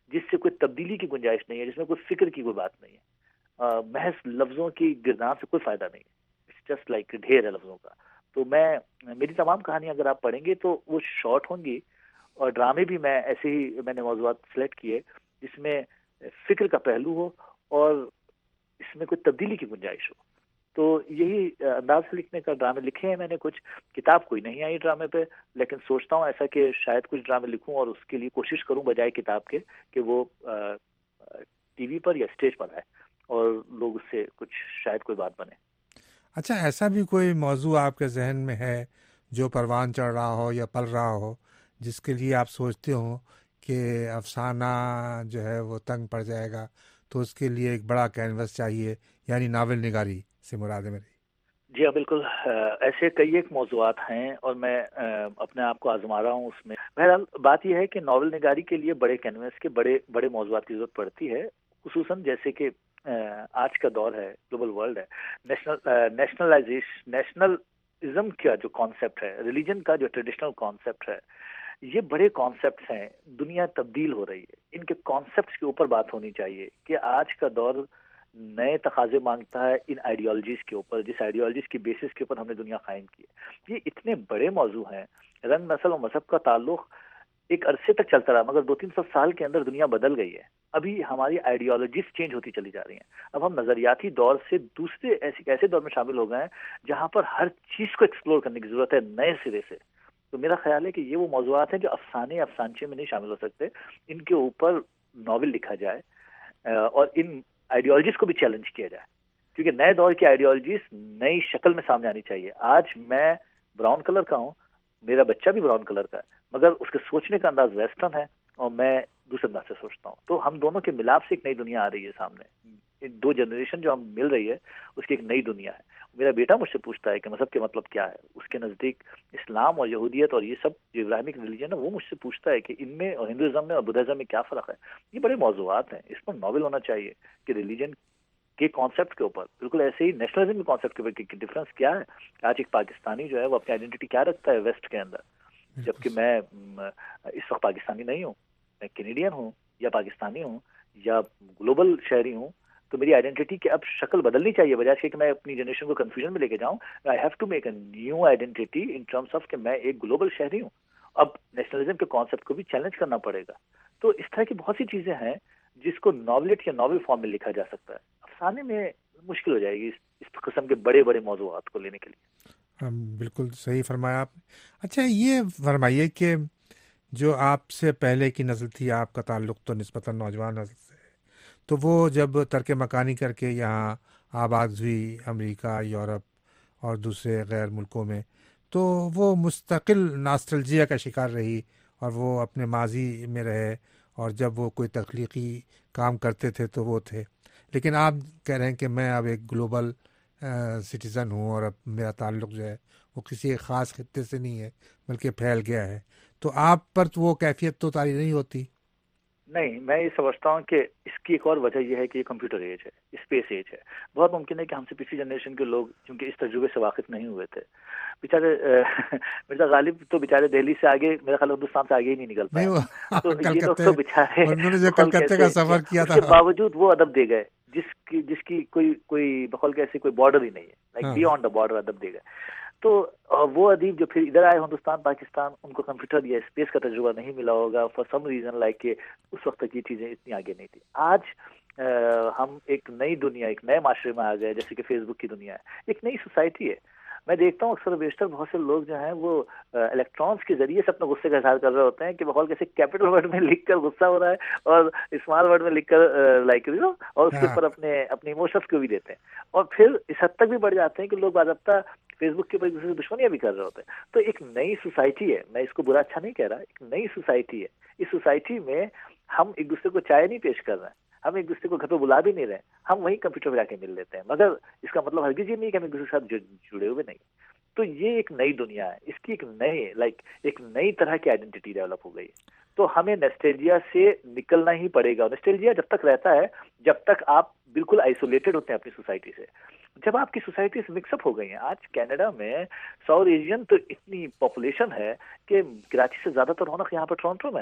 جس سے کوئی تبدیلی کی گنجائش نہیں ہے، جس میں کوئی فکر کی کوئی بات نہیں ہے، محض لفظوں کی گردان سے کوئی فائدہ نہیں ہے، اٹس جسٹ لائک ڈھیر ہے لفظوں کا. تو میں میری تمام کہانیاں اگر آپ پڑھیں گے تو وہ شارٹ ہوں گی، اور ڈرامے بھی میں ایسے ہی میں نے موضوعات سلیکٹ کیے جس میں فکر کا پہلو ہو اور اس میں کوئی تبدیلی کی گنجائش ہو. تو یہی انداز سے لکھنے کا ڈرامے لکھے ہیں میں نے. کچھ کتاب کوئی نہیں آئی ڈرامے پہ، لیکن سوچتا ہوں ایسا کہ شاید کچھ ڈرامے لکھوں اور اس کے لیے کوشش کروں بجائے کتاب کے کہ وہ ٹی وی پر یا اسٹیج پر آئے اور لوگ اس سے کچھ شاید کوئی بات بنے. اچھا، ایسا بھی کوئی موضوع آپ کے ذہن میں ہے جو پروان چڑھ رہا ہو یا پل رہا ہو جس کے لیے آپ سوچتے ہو کہ افسانہ جو ہے وہ تنگ پڑ جائے گا تو اس کے لیے ایک بڑا کینوس چاہیے، یعنی ناول نگاری سے مراد ہے میری؟ جی ہاں بالکل، ایسے کئی ایک موضوعات ہیں اور میں اپنے آپ کو آزما رہا ہوں اس میں. بہرحال بات یہ ہے کہ ناول نگاری کے لیے بڑے کینوس کے بڑے بڑے موضوعات کی ضرورت پڑتی ہے، خصوصاً جیسے کہ آج کا دور ہے، گلوبل ورلڈ ہے، نیشنل نیشنلائزیشن نیشنلزم کا جو کانسیپٹ ہے، ریلیجن کا جو ٹریڈیشنل کانسیپٹ ہے، یہ بڑے کانسیپٹس ہیں. دنیا تبدیل ہو رہی ہے، ان کے کانسیپٹس کے اوپر بات ہونی چاہیے کہ آج کا دور نئے تقاضے مانگتا ہے ان آئیڈیالوجیز کے اوپر، جس آئیڈیالوجیز کی بیسس کے اوپر ہم نے دنیا قائم کی ہے. یہ اتنے بڑے موضوع ہیں. رنگ، نسل اور مذہب کا تعلق ایک عرصے تک چلتا رہا، مگر دو تین سو سال کے اندر دنیا بدل گئی ہے. ابھی ہماری آئیڈیالوجیز چینج ہوتی چلی جا رہی ہیں. اب ہم نظریاتی دور سے دوسرے ایسے ایسے دور میں شامل ہو گئے ہیں جہاں پر ہر چیز کو ایکسپلور کرنے کی ضرورت ہے نئے سرے سے. تو میرا خیال ہے کہ یہ وہ موضوعات ہیں جو افسانے افسانچے میں نہیں شامل ہو سکتے. ان کے اوپر ناول لکھا جائے اور ان آئیڈیالوجیز کو بھی چیلنج کیا جائے، کیونکہ نئے دور کی آئیڈیالوجیز نئی شکل میں سامنے آنی چاہیے. آج میں براؤن کلر کا ہوں، میرا بچہ بھی براؤن کلر کا ہے، مگر اس کے سوچنے کا انداز ویسٹرن ہے اور میں دوسرے انداز سے سوچتا ہوں. تو ہم دونوں کے ملاپ سے ایک نئی دنیا آ رہی ہے سامنے. دو جنریشن جو ہم مل رہی ہے اس کی ایک نئی دنیا ہے. میرا بیٹا مجھ سے پوچھتا ہے کہ مذہب کے مطلب کیا ہے. اس کے نزدیک اسلام اور یہودیت اور یہ سب جو ابراہیمک ریلیجن ہے وہ مجھ سے پوچھتا ہے کہ ان میں اور ہندوازم میں اور بدھزم میں کیا فرق ہے. یہ بڑے موضوعات ہیں، اس پر ناول ہونا چاہیے کہ ریلیجن کے کانسیپٹ کے اوپر، بالکل ایسے ہی نیشنلزم کے کانسیپٹ کے اوپر ڈفرینس کیا ہے. آج ایک پاکستانی جو ہے وہ اپنی آئیڈینٹی کیا رکھتا ہے ویسٹ کے اندر، جبکہ میں اس وقت پاکستانی نہیں ہوں، میں کینیڈین ہوں یا پاکستانی ہوں یا گلوبل شہری ہوں. تو میری آئیڈینٹی کی اب شکل بدلنی چاہیے، بجائے اس کے کہ میں اپنی جنریشن کو کنفیوژن میں لے کے جاؤں. I have to make a new identity in terms of کہ میں ایک گلوبل شہری ہوں. اب نیشنلزم کے کانسیپٹ کو بھی چیلنج کرنا پڑے گا. تو اس طرح کی بہت سی چیزیں ہیں جس کو ناولٹ یا ناول فارم میں لکھا جا سکتا ہے. افسانے میں مشکل ہو جائے گی اس قسم کے بڑے بڑے موضوعات کو لینے کے لیے. بالکل صحیح فرمایا آپ نے. اچھا یہ فرمائیے کہ جو آپ سے پہلے کی نسل تھی، آپ کا تعلق تو نسبتاً نوجوان نسل سے، تو وہ جب ترک مکانی کر کے یہاں آباد ہوئی امریکہ، یورپ اور دوسرے غیر ملکوں میں، تو وہ مستقل ناسٹلجیا کا شکار رہی اور وہ اپنے ماضی میں رہے، اور جب وہ کوئی تخلیقی کام کرتے تھے تو وہ تھے. لیکن آپ کہہ رہے ہیں کہ میں اب ایک گلوبل سٹیزن ہوں اور اب میرا تعلق جو ہے وہ کسی ایک خاص خطے سے نہیں ہے بلکہ پھیل گیا ہے. تو آپ پر تو وہ کیفیت تو طاری نہیں ہوتی؟ نہیں، میں یہ سمجھتا ہوں کہ اس کی ایک اور وجہ یہ ہے کہ یہ کمپیوٹر ایج ہے، اسپیس ایج ہے. بہت ممکن ہے کہ ہم سے پچھلی جنریشن کے لوگ چونکہ اس تجربے سے واقف نہیں ہوئے تھے. بیچارے مرزا غالب تو بیچارے دہلی سے آگے، میرا خیال ہندوستان سے آگے ہی نہیں نکل پائے. تو یہ لوگ تو بیچارے انہوں نے جو کلکتے کا سفر کیا تھا، اس کے باوجود وہ ادب دے گئے جس کی جس کی کوئی کوئی بقول کیسے کوئی بارڈر ہی نہیں ہے، لائک بیونڈ دا بارڈر ادب دے گئے. تو وہ ادیب جو پھر ادھر آئے ہندوستان پاکستان، ان کو کمپیوٹر یا اسپیس کا تجربہ نہیں ملا ہوگا فار سم ریزن، لائک کہ اس وقت تک یہ چیزیں اتنی آگے نہیں تھی. آج ہم ایک نئی دنیا، ایک نئے معاشرے میں آ گئے، جیسے کہ فیس بک کی دنیا ہے، ایک نئی سوسائٹی ہے. میں دیکھتا ہوں اکثر بیشتر بہت سے لوگ جو ہیں وہ الیکٹرانس کے ذریعے سے اپنے غصے کا اظہار کر رہے ہوتے ہیں کہ بقول کیسے کیپٹل ورڈ میں لکھ کر غصہ ہو رہا ہے اور اسمال ورڈ میں لکھ کر لائک یو نو، اور اس کے اوپر اپنے اپنے ایموشنس کو بھی دیتے ہیں. اور پھر اس حد تک بھی بڑھ جاتے ہیں کہ لوگ باضابطہ فیس بک کے اوپر ایک دوسرے سے دشمنیاں بھی کر رہے ہوتے ہیں. تو ایک نئی سوسائٹی ہے، میں اس کو برا اچھا نہیں کہہ رہا، ایک نئی سوسائٹی ہے. اس سوسائٹی میں ہم ایک دوسرے کو چائے نہیں پیش کر رہے ہیں، ہم ایک دوسرے کو گھر پہ بلا بھی نہیں رہے، ہم وہیں کمپیوٹر پہ جا کے مل لیتے ہیں، مگر اس کا مطلب ہرگز یہ نہیں کہ ہم ایک دوسرے کے ساتھ جڑے ہوئے نہیں. تو یہ ایک نئی دنیا ہے، اس کی ایک نئے لائک ایک نئی طرح کی آئیڈینٹی ڈیولپ ہو گئی ہے. تو ہمیں نیسٹیلجیا سے نکلنا ہی پڑے گا. نیسٹیلجیا جب تک رہتا ہے جب تک آپ بالکل آئسولیٹڈ ہوتے ہیں اپنی سوسائٹی سے. جب آپ کی سوسائٹی سے مکس اپ ہو گئی ہیں، آج کینیڈا میں ساؤتھ ایشین تو اتنی پاپولیشن ہے کہ کراچی سے زیادہ تر رونق یہاں پر ٹورنٹو میں.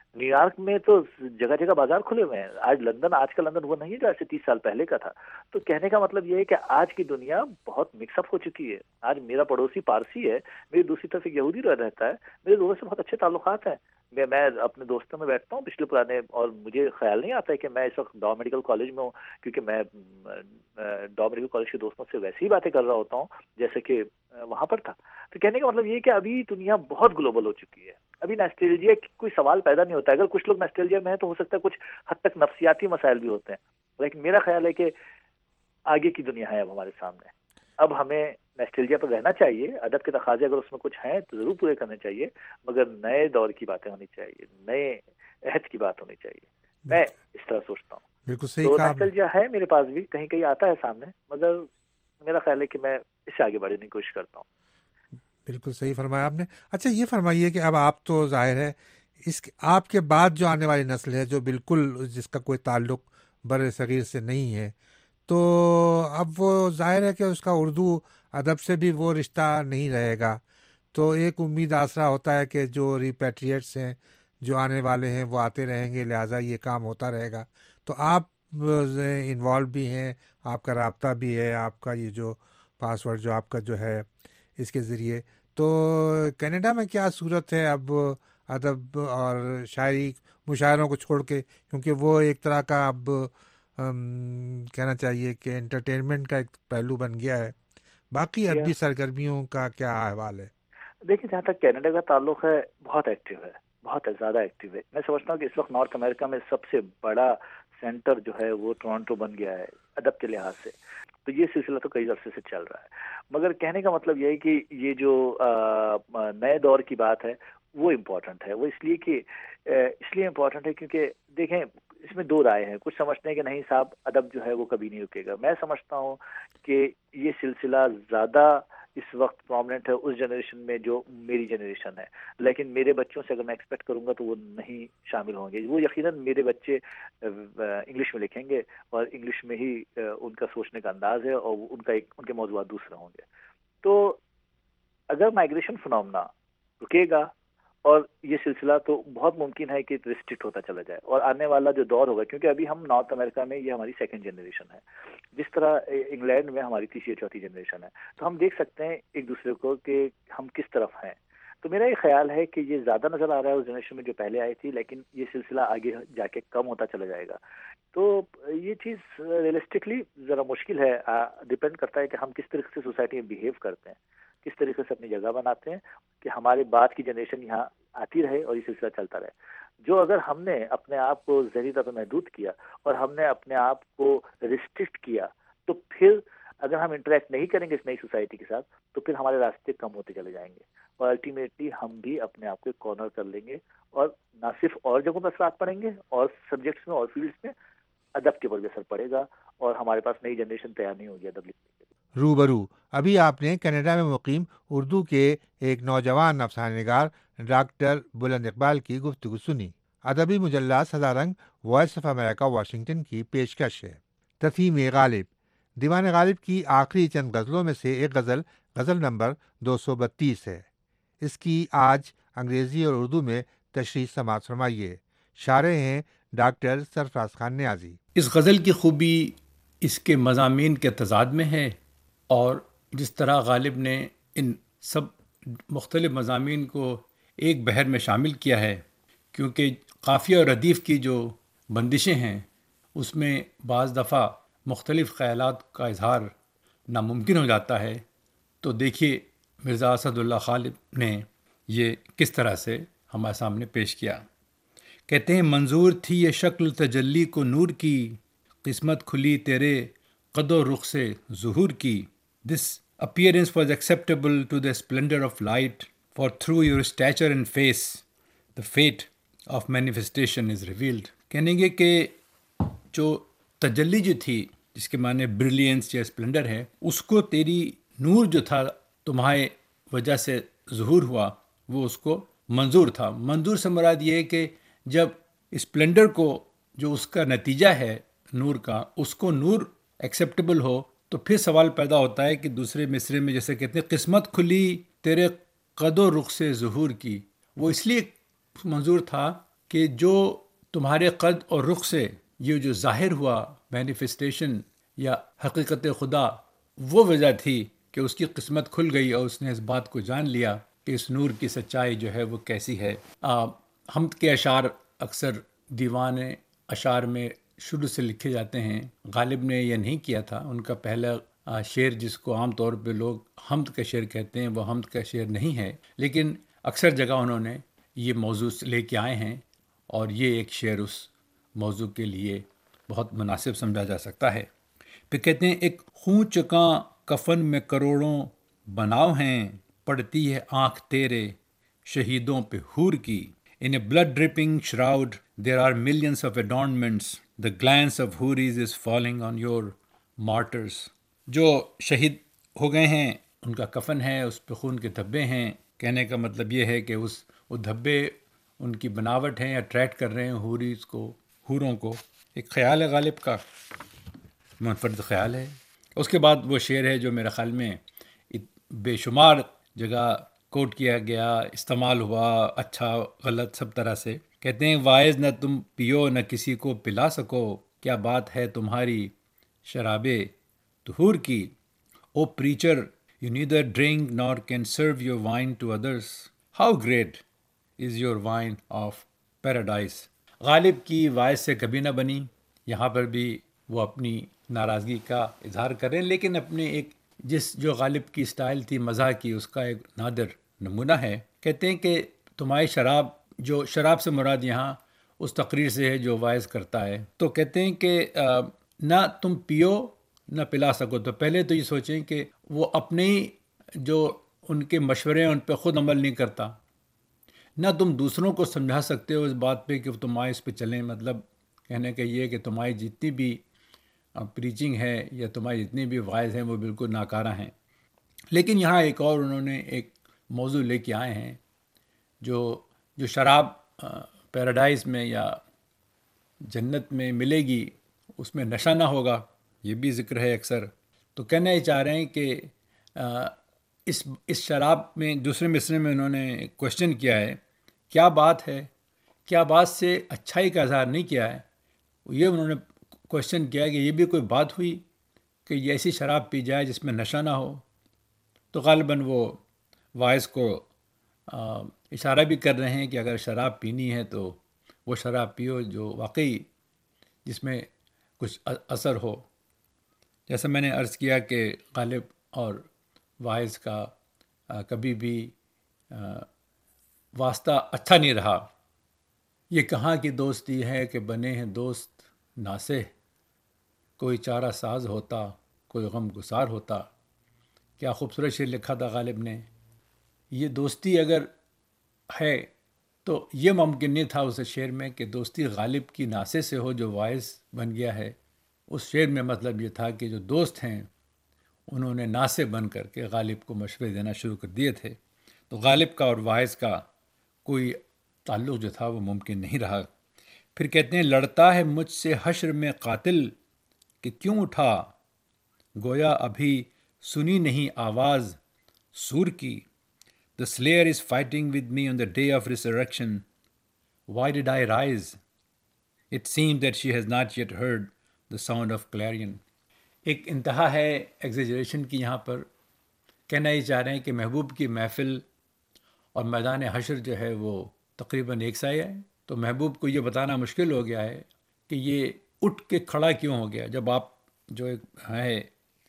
نیو یارک میں تو جگہ جگہ بازار کھلے ہوئے ہیں. آج لندن آج کا لندن وہ نہیں ہے جو آج سے تیس سال پہلے کا تھا. تو کہنے کا مطلب یہ ہے کہ آج کی دنیا بہت مکس اپ ہو چکی ہے. آج میرا پڑوسی پارسی ہے, میری دوسری طرف ایک یہودی رہتا ہے, میرے دونوں سے بہت اچھے تعلقات ہیں. میں میں اپنے دوستوں میں بیٹھتا ہوں پچھلے پرانے, اور مجھے خیال نہیں آتا ہے کہ میں اس وقت ڈاؤ میڈیکل کالج میں ہوں, کیونکہ میں ڈاؤ میڈیکل کالج کے دوستوں سے ویسے ہی باتیں کر رہا ہوتا ہوں جیسے کہ وہاں پر تھا. تو کہنے کا مطلب یہ ہے کہ ابھی دنیا بہت گلوبل ہو چکی ہے. ابھی نیسٹیلجیا کوئی سوال پیدا نہیں ہوتا ہے. اگر کچھ لوگ نیسٹیلجیا میں ہیں تو ہو سکتا ہے کچھ حد تک نفسیاتی مسائل بھی ہوتے ہیں, لیکن میرا خیال ہے کہ آگے کی دنیا ہے اب ہمارے سامنے. اب ہمیں نیسٹیلجیا پر رہنا چاہیے, ادب کے تقاضے اگر اس میں کچھ ہیں تو ضرور پورے کرنے چاہیے, مگر نئے دور کی باتیں ہونی چاہیے, نئے عہد کی بات ہونی چاہیے. میں اس طرح سوچتا ہوں. بالکل صحیح تو کہا. نیسٹیلجیا ہے میرے پاس بھی, کہیں کہیں آتا ہے سامنے, مگر میرا خیال ہے کہ میں اس سے آگے بڑھنے کی کوشش کرتا ہوں. بالکل صحیح فرمایا آپ نے. اچھا یہ فرمائیے کہ اب آپ تو ظاہر ہے اس آپ کے بعد جو آنے والی نسل ہے جو بالکل جس کا کوئی تعلق بر صغیر سے نہیں ہے, تو اب وہ ظاہر ہے کہ اس کا اردو ادب سے بھی وہ رشتہ نہیں رہے گا. تو ایک امید آسرا ہوتا ہے کہ جو ریپیٹریٹس ہیں جو آنے والے ہیں وہ آتے رہیں گے, لہٰذا یہ کام ہوتا رہے گا. تو آپ انوالو بھی ہیں, آپ کا رابطہ بھی ہے, آپ کا یہ جو پاس ورڈ جو آپ کا جو ہے اس کے ذریعے. تو کینیڈا میں کیا صورت ہے اب ادب اور شاعری مشاعروں کو چھوڑ کے, کیونکہ وہ ایک طرح کا اب کہنا چاہیے کہ انٹرٹینمنٹ کا ایک پہلو بن گیا ہے. باقی ادبی سرگرمیوں کا کیا احوال ہے؟ دیکھیں, جہاں تک کینیڈا کا تعلق ہے بہت ایکٹیو ہے, بہت زیادہ ایکٹیو ہے. میں سمجھتا ہوں کہ اس وقت نارتھ امریکہ میں سب سے بڑا سینٹر جو ہے وہ ٹورانٹو بن گیا ہے ادب کے لحاظ سے. تو یہ سلسلہ تو کئی عرصے سے چل رہا ہے, مگر کہنے کا مطلب یہ ہے کہ یہ جو نئے دور کی بات ہے وہ امپورٹنٹ ہے. وہ اس لیے کہ اس لیے امپورٹنٹ ہے کیونکہ دیکھیں اس میں دو رائے ہیں. کچھ سمجھتے ہیں کہ نہیں صاحب ادب جو ہے وہ کبھی نہیں رکے گا. میں سمجھتا ہوں کہ یہ سلسلہ زیادہ اس وقت پرومیننٹ ہے اس جنریشن میں جو میری جنریشن ہے, لیکن میرے بچوں سے اگر میں ایکسپیکٹ کروں گا تو وہ نہیں شامل ہوں گے. وہ یقیناً میرے بچے انگلش میں لکھیں گے اور انگلش میں ہی ان کا سوچنے کا انداز ہے اور ان کا ایک ان کے موضوعات دوسرے ہوں گے. تو اگر مائگریشن فنومنا رکے گا اور یہ سلسلہ تو بہت ممکن ہے کہ ریسٹرکٹ ہوتا چلا جائے, اور آنے والا جو دور ہوگا, کیونکہ ابھی ہم نارتھ امریکہ میں یہ ہماری سیکنڈ جنریشن ہے, جس طرح انگلینڈ میں ہماری تیسری چوتھی جنریشن ہے. تو ہم دیکھ سکتے ہیں ایک دوسرے کو کہ ہم کس طرف ہیں. تو میرا یہ خیال ہے کہ یہ زیادہ نظر آ رہا ہے اس جنریشن میں جو پہلے آئی تھی, لیکن یہ سلسلہ آگے جا کے کم ہوتا چلا جائے گا. تو یہ چیز ریئلسٹکلی ذرا مشکل ہے, ڈپینڈ کرتا ہے کہ ہم کس طریقے سے سوسائٹی میں بیہیو کرتے ہیں, کس طریقے سے اپنی جگہ بناتے ہیں کہ ہمارے بعد کی جنریشن یہاں آتی رہے اور یہ سلسلہ چلتا رہے. جو اگر ہم نے اپنے آپ کو ذہنی طور پر محدود کیا اور ہم نے اپنے آپ کو ریسٹرکٹ کیا, تو پھر اگر ہم انٹریکٹ نہیں کریں گے اس نئی سوسائٹی کے ساتھ تو پھر ہمارے راستے کم ہوتے چلے جائیں گے, اور الٹیمیٹلی ہم بھی اپنے آپ کو کارنر کر لیں گے, اور نہ صرف اور جگہوں پر اثرات پڑیں گے اور سبجیکٹس میں اور فیلڈس میں ادب کے اوپر بھی اثر پڑے گا, اور ہمارے پاس نئی جنریشن تیار نہیں ہوگی ادب لکھنے کے لیے. روبرو ابھی آپ نے کینیڈا میں مقیم اردو کے ایک نوجوان افسانہ نگار ڈاکٹر بلند اقبال کی گفتگو سنی. ادبی مجلہ سدا رنگ وائس آف امریکہ واشنگٹن کی پیشکش ہے. تفہیم غالب دیوان غالب کی آخری چند غزلوں میں سے ایک غزل غزل نمبر دو سو بتیس ہے. اس کی آج انگریزی اور اردو میں تشریح سماعت فرمائیے. شارح ہیں ڈاکٹر سرفراز خان نیازی. اس غزل کی خوبی اس کے مضامین کے تضاد میں ہے, اور جس طرح غالب نے ان سب مختلف مضامین کو ایک بحر میں شامل کیا ہے, کیونکہ قافیہ اور ردیف کی جو بندشیں ہیں اس میں بعض دفعہ مختلف خیالات کا اظہار ناممکن ہو جاتا ہے. تو دیکھیے مرزا اسد اللہ غالب نے یہ کس طرح سے ہمارے سامنے پیش کیا. کہتے ہیں منظور تھی یہ شکل تجلی کو نور کی, قسمت کھلی تیرے قد و رخ سے ظہور کی. This appearance was acceptable to the splendor of light, for through your stature and face, the fate of manifestation is revealed. کہنے گے کہ جو تجلی جو تھی, جس کے معنی بریلینس یا اسپلنڈر ہے, اس کو تیری نور جو تھا تمہارے وجہ سے ظہور ہوا, وہ اس کو منظور تھا. منظور سے مراد یہ ہے کہ جب اسپلنڈر کو جو اس کا نتیجہ ہے نور کا, اس کو نور ایکسیپٹیبل ہو, تو پھر سوال پیدا ہوتا ہے کہ دوسرے مصرے میں جیسے کہتے ہیں قسمت کھلی تیرے قد و رخ سے ظہور کی, وہ اس لیے منظور تھا کہ جو تمہارے قد اور رخ سے یہ جو ظاہر ہوا مینیفیسٹیشن یا حقیقت خدا، وہ وجہ تھی کہ اس کی قسمت کھل گئی اور اس نے اس بات کو جان لیا کہ اس نور کی سچائی جو ہے وہ کیسی ہے۔ حمد کے اشعار اکثر دیوان اشعار میں شروع سے لکھے جاتے ہیں۔ غالب نے یہ نہیں کیا تھا، ان کا پہلا شعر جس کو عام طور پہ لوگ حمد کا شعر کہتے ہیں وہ حمد کا شعر نہیں ہے، لیکن اکثر جگہ انہوں نے یہ موضوع لے کے آئے ہیں اور یہ ایک شعر اس موضوع کے لیے بہت مناسب سمجھا جا سکتا ہے۔ پھر کہتے ہیں ایک خون چکاں کفن میں کروڑوں بناؤ ہیں، پڑتی ہے آنکھ تیرے شہیدوں پہ حور کی۔ In a blood-dripping shroud there are millions of adornments. The glance of houris is falling on your martyrs. جو شہید ہو گئے ہیں ان کا کفن ہے، اس پہ خون کے دھبے ہیں۔ کہنے کا مطلب یہ ہے کہ اس وہ دھبے ان کی بناوٹ ہیں، اٹریکٹ کر رہے ہیں حوریز کو، حوروں کو۔ ایک خیال ہے غالب کا، منفرد خیال ہے۔ اس کے بعد وہ شعر ہے جو میرے خیال میں بے شمار جگہ کوٹ کیا گیا، استعمال ہوا، اچھا غلط سب طرح سے۔ کہتے ہیں وائز نہ تم پیو نہ کسی کو پلا سکو، کیا بات ہے تمہاری شراب طہور کی۔ O preacher you neither drink nor can serve your wine to others, how great is your wine of paradise. Ghalib کی وائز سے کبھی نہ بنی، یہاں پر بھی وہ اپنی ناراضگی کا اظہار کریں، لیکن اپنے ایک جس جو غالب کی اسٹائل تھی مزاح کی، اس کا ایک نادر نمونہ ہے۔ کہتے ہیں کہ تمہاری شراب، جو شراب سے مراد یہاں اس تقریر سے ہے جو وائز کرتا ہے، تو کہتے ہیں کہ نہ تم پیو نہ پلا سکو۔ تو پہلے تو یہ سوچیں کہ وہ اپنے ہی جو ان کے مشورے ہیں ان پہ خود عمل نہیں کرتا، نہ تم دوسروں کو سمجھا سکتے ہو اس بات پہ کہ تمہارے اس پہ چلیں۔ مطلب کہنے کا یہ کہ تمہاری جتنی بھی پریچنگ ہے یا تمہاری جتنی بھی وائز ہیں وہ بالکل ناکارہ ہیں۔ لیکن یہاں ایک اور انہوں نے ایک موضوع لے کے آئے ہیں، جو جو شراب پیراڈائز میں یا جنت میں ملے گی اس میں نشہ نہ ہوگا، یہ بھی ذکر ہے اکثر۔ تو کہنا یہ چاہ رہے ہیں کہ اس اس شراب میں دوسرے مصرے میں انہوں نے کوشچن کیا ہے، کیا بات ہے، کیا بات سے اچھائی کا اظہار نہیں کیا ہے۔ یہ انہوں نے کوشچن کیا کہ یہ بھی کوئی بات ہوئی کہ یہ ایسی شراب پی جائے جس میں نشہ نہ ہو۔ تو غالباً وہ وائز کو اشارہ بھی کر رہے ہیں کہ اگر شراب پینی ہے تو وہ شراب پیو جو واقعی جس میں کچھ اثر ہو۔ جیسا میں نے عرض کیا کہ غالب اور وائز کا کبھی بھی واسطہ اچھا نہیں رہا۔ یہ کہاں کی دوستی ہے کہ بنے ہیں دوست ناسے، کوئی چارہ ساز ہوتا کوئی غم گسار ہوتا۔ کیا خوبصورت شعر لکھا تھا غالب نے۔ یہ دوستی اگر ہے تو یہ ممکن نہیں تھا اس شعر میں کہ دوستی غالب کی ناسے سے ہو جو وائز بن گیا ہے۔ اس شعر میں مطلب یہ تھا کہ جو دوست ہیں انہوں نے ناسے بن کر کے غالب کو مشورے دینا شروع کر دیے تھے۔ تو غالب کا اور وائز کا کوئی تعلق جو تھا وہ ممکن نہیں رہا۔ پھر کہتے ہیں لڑتا ہے مجھ سے حشر میں قاتل کہ کیوں اٹھا، گویا ابھی سنی نہیں آواز سور کی۔ The slayer is fighting with me on the day of resurrection. Why did I rise? It seems that she has not yet heard the sound of clarion. ایک انتہا ہے ایگزیجریشن کی یہاں پر۔ کہنا یہ چاہ رہے ہیں کہ محبوب کی محفل اور میدان حشر جو ہے وہ تقریباً ایک سا ہی ہے۔ تو محبوب کو یہ بتانا مشکل ہو گیا ہے کہ یہ اٹھ کے کھڑا کیوں ہو گیا۔ جب آپ جو ایک ہے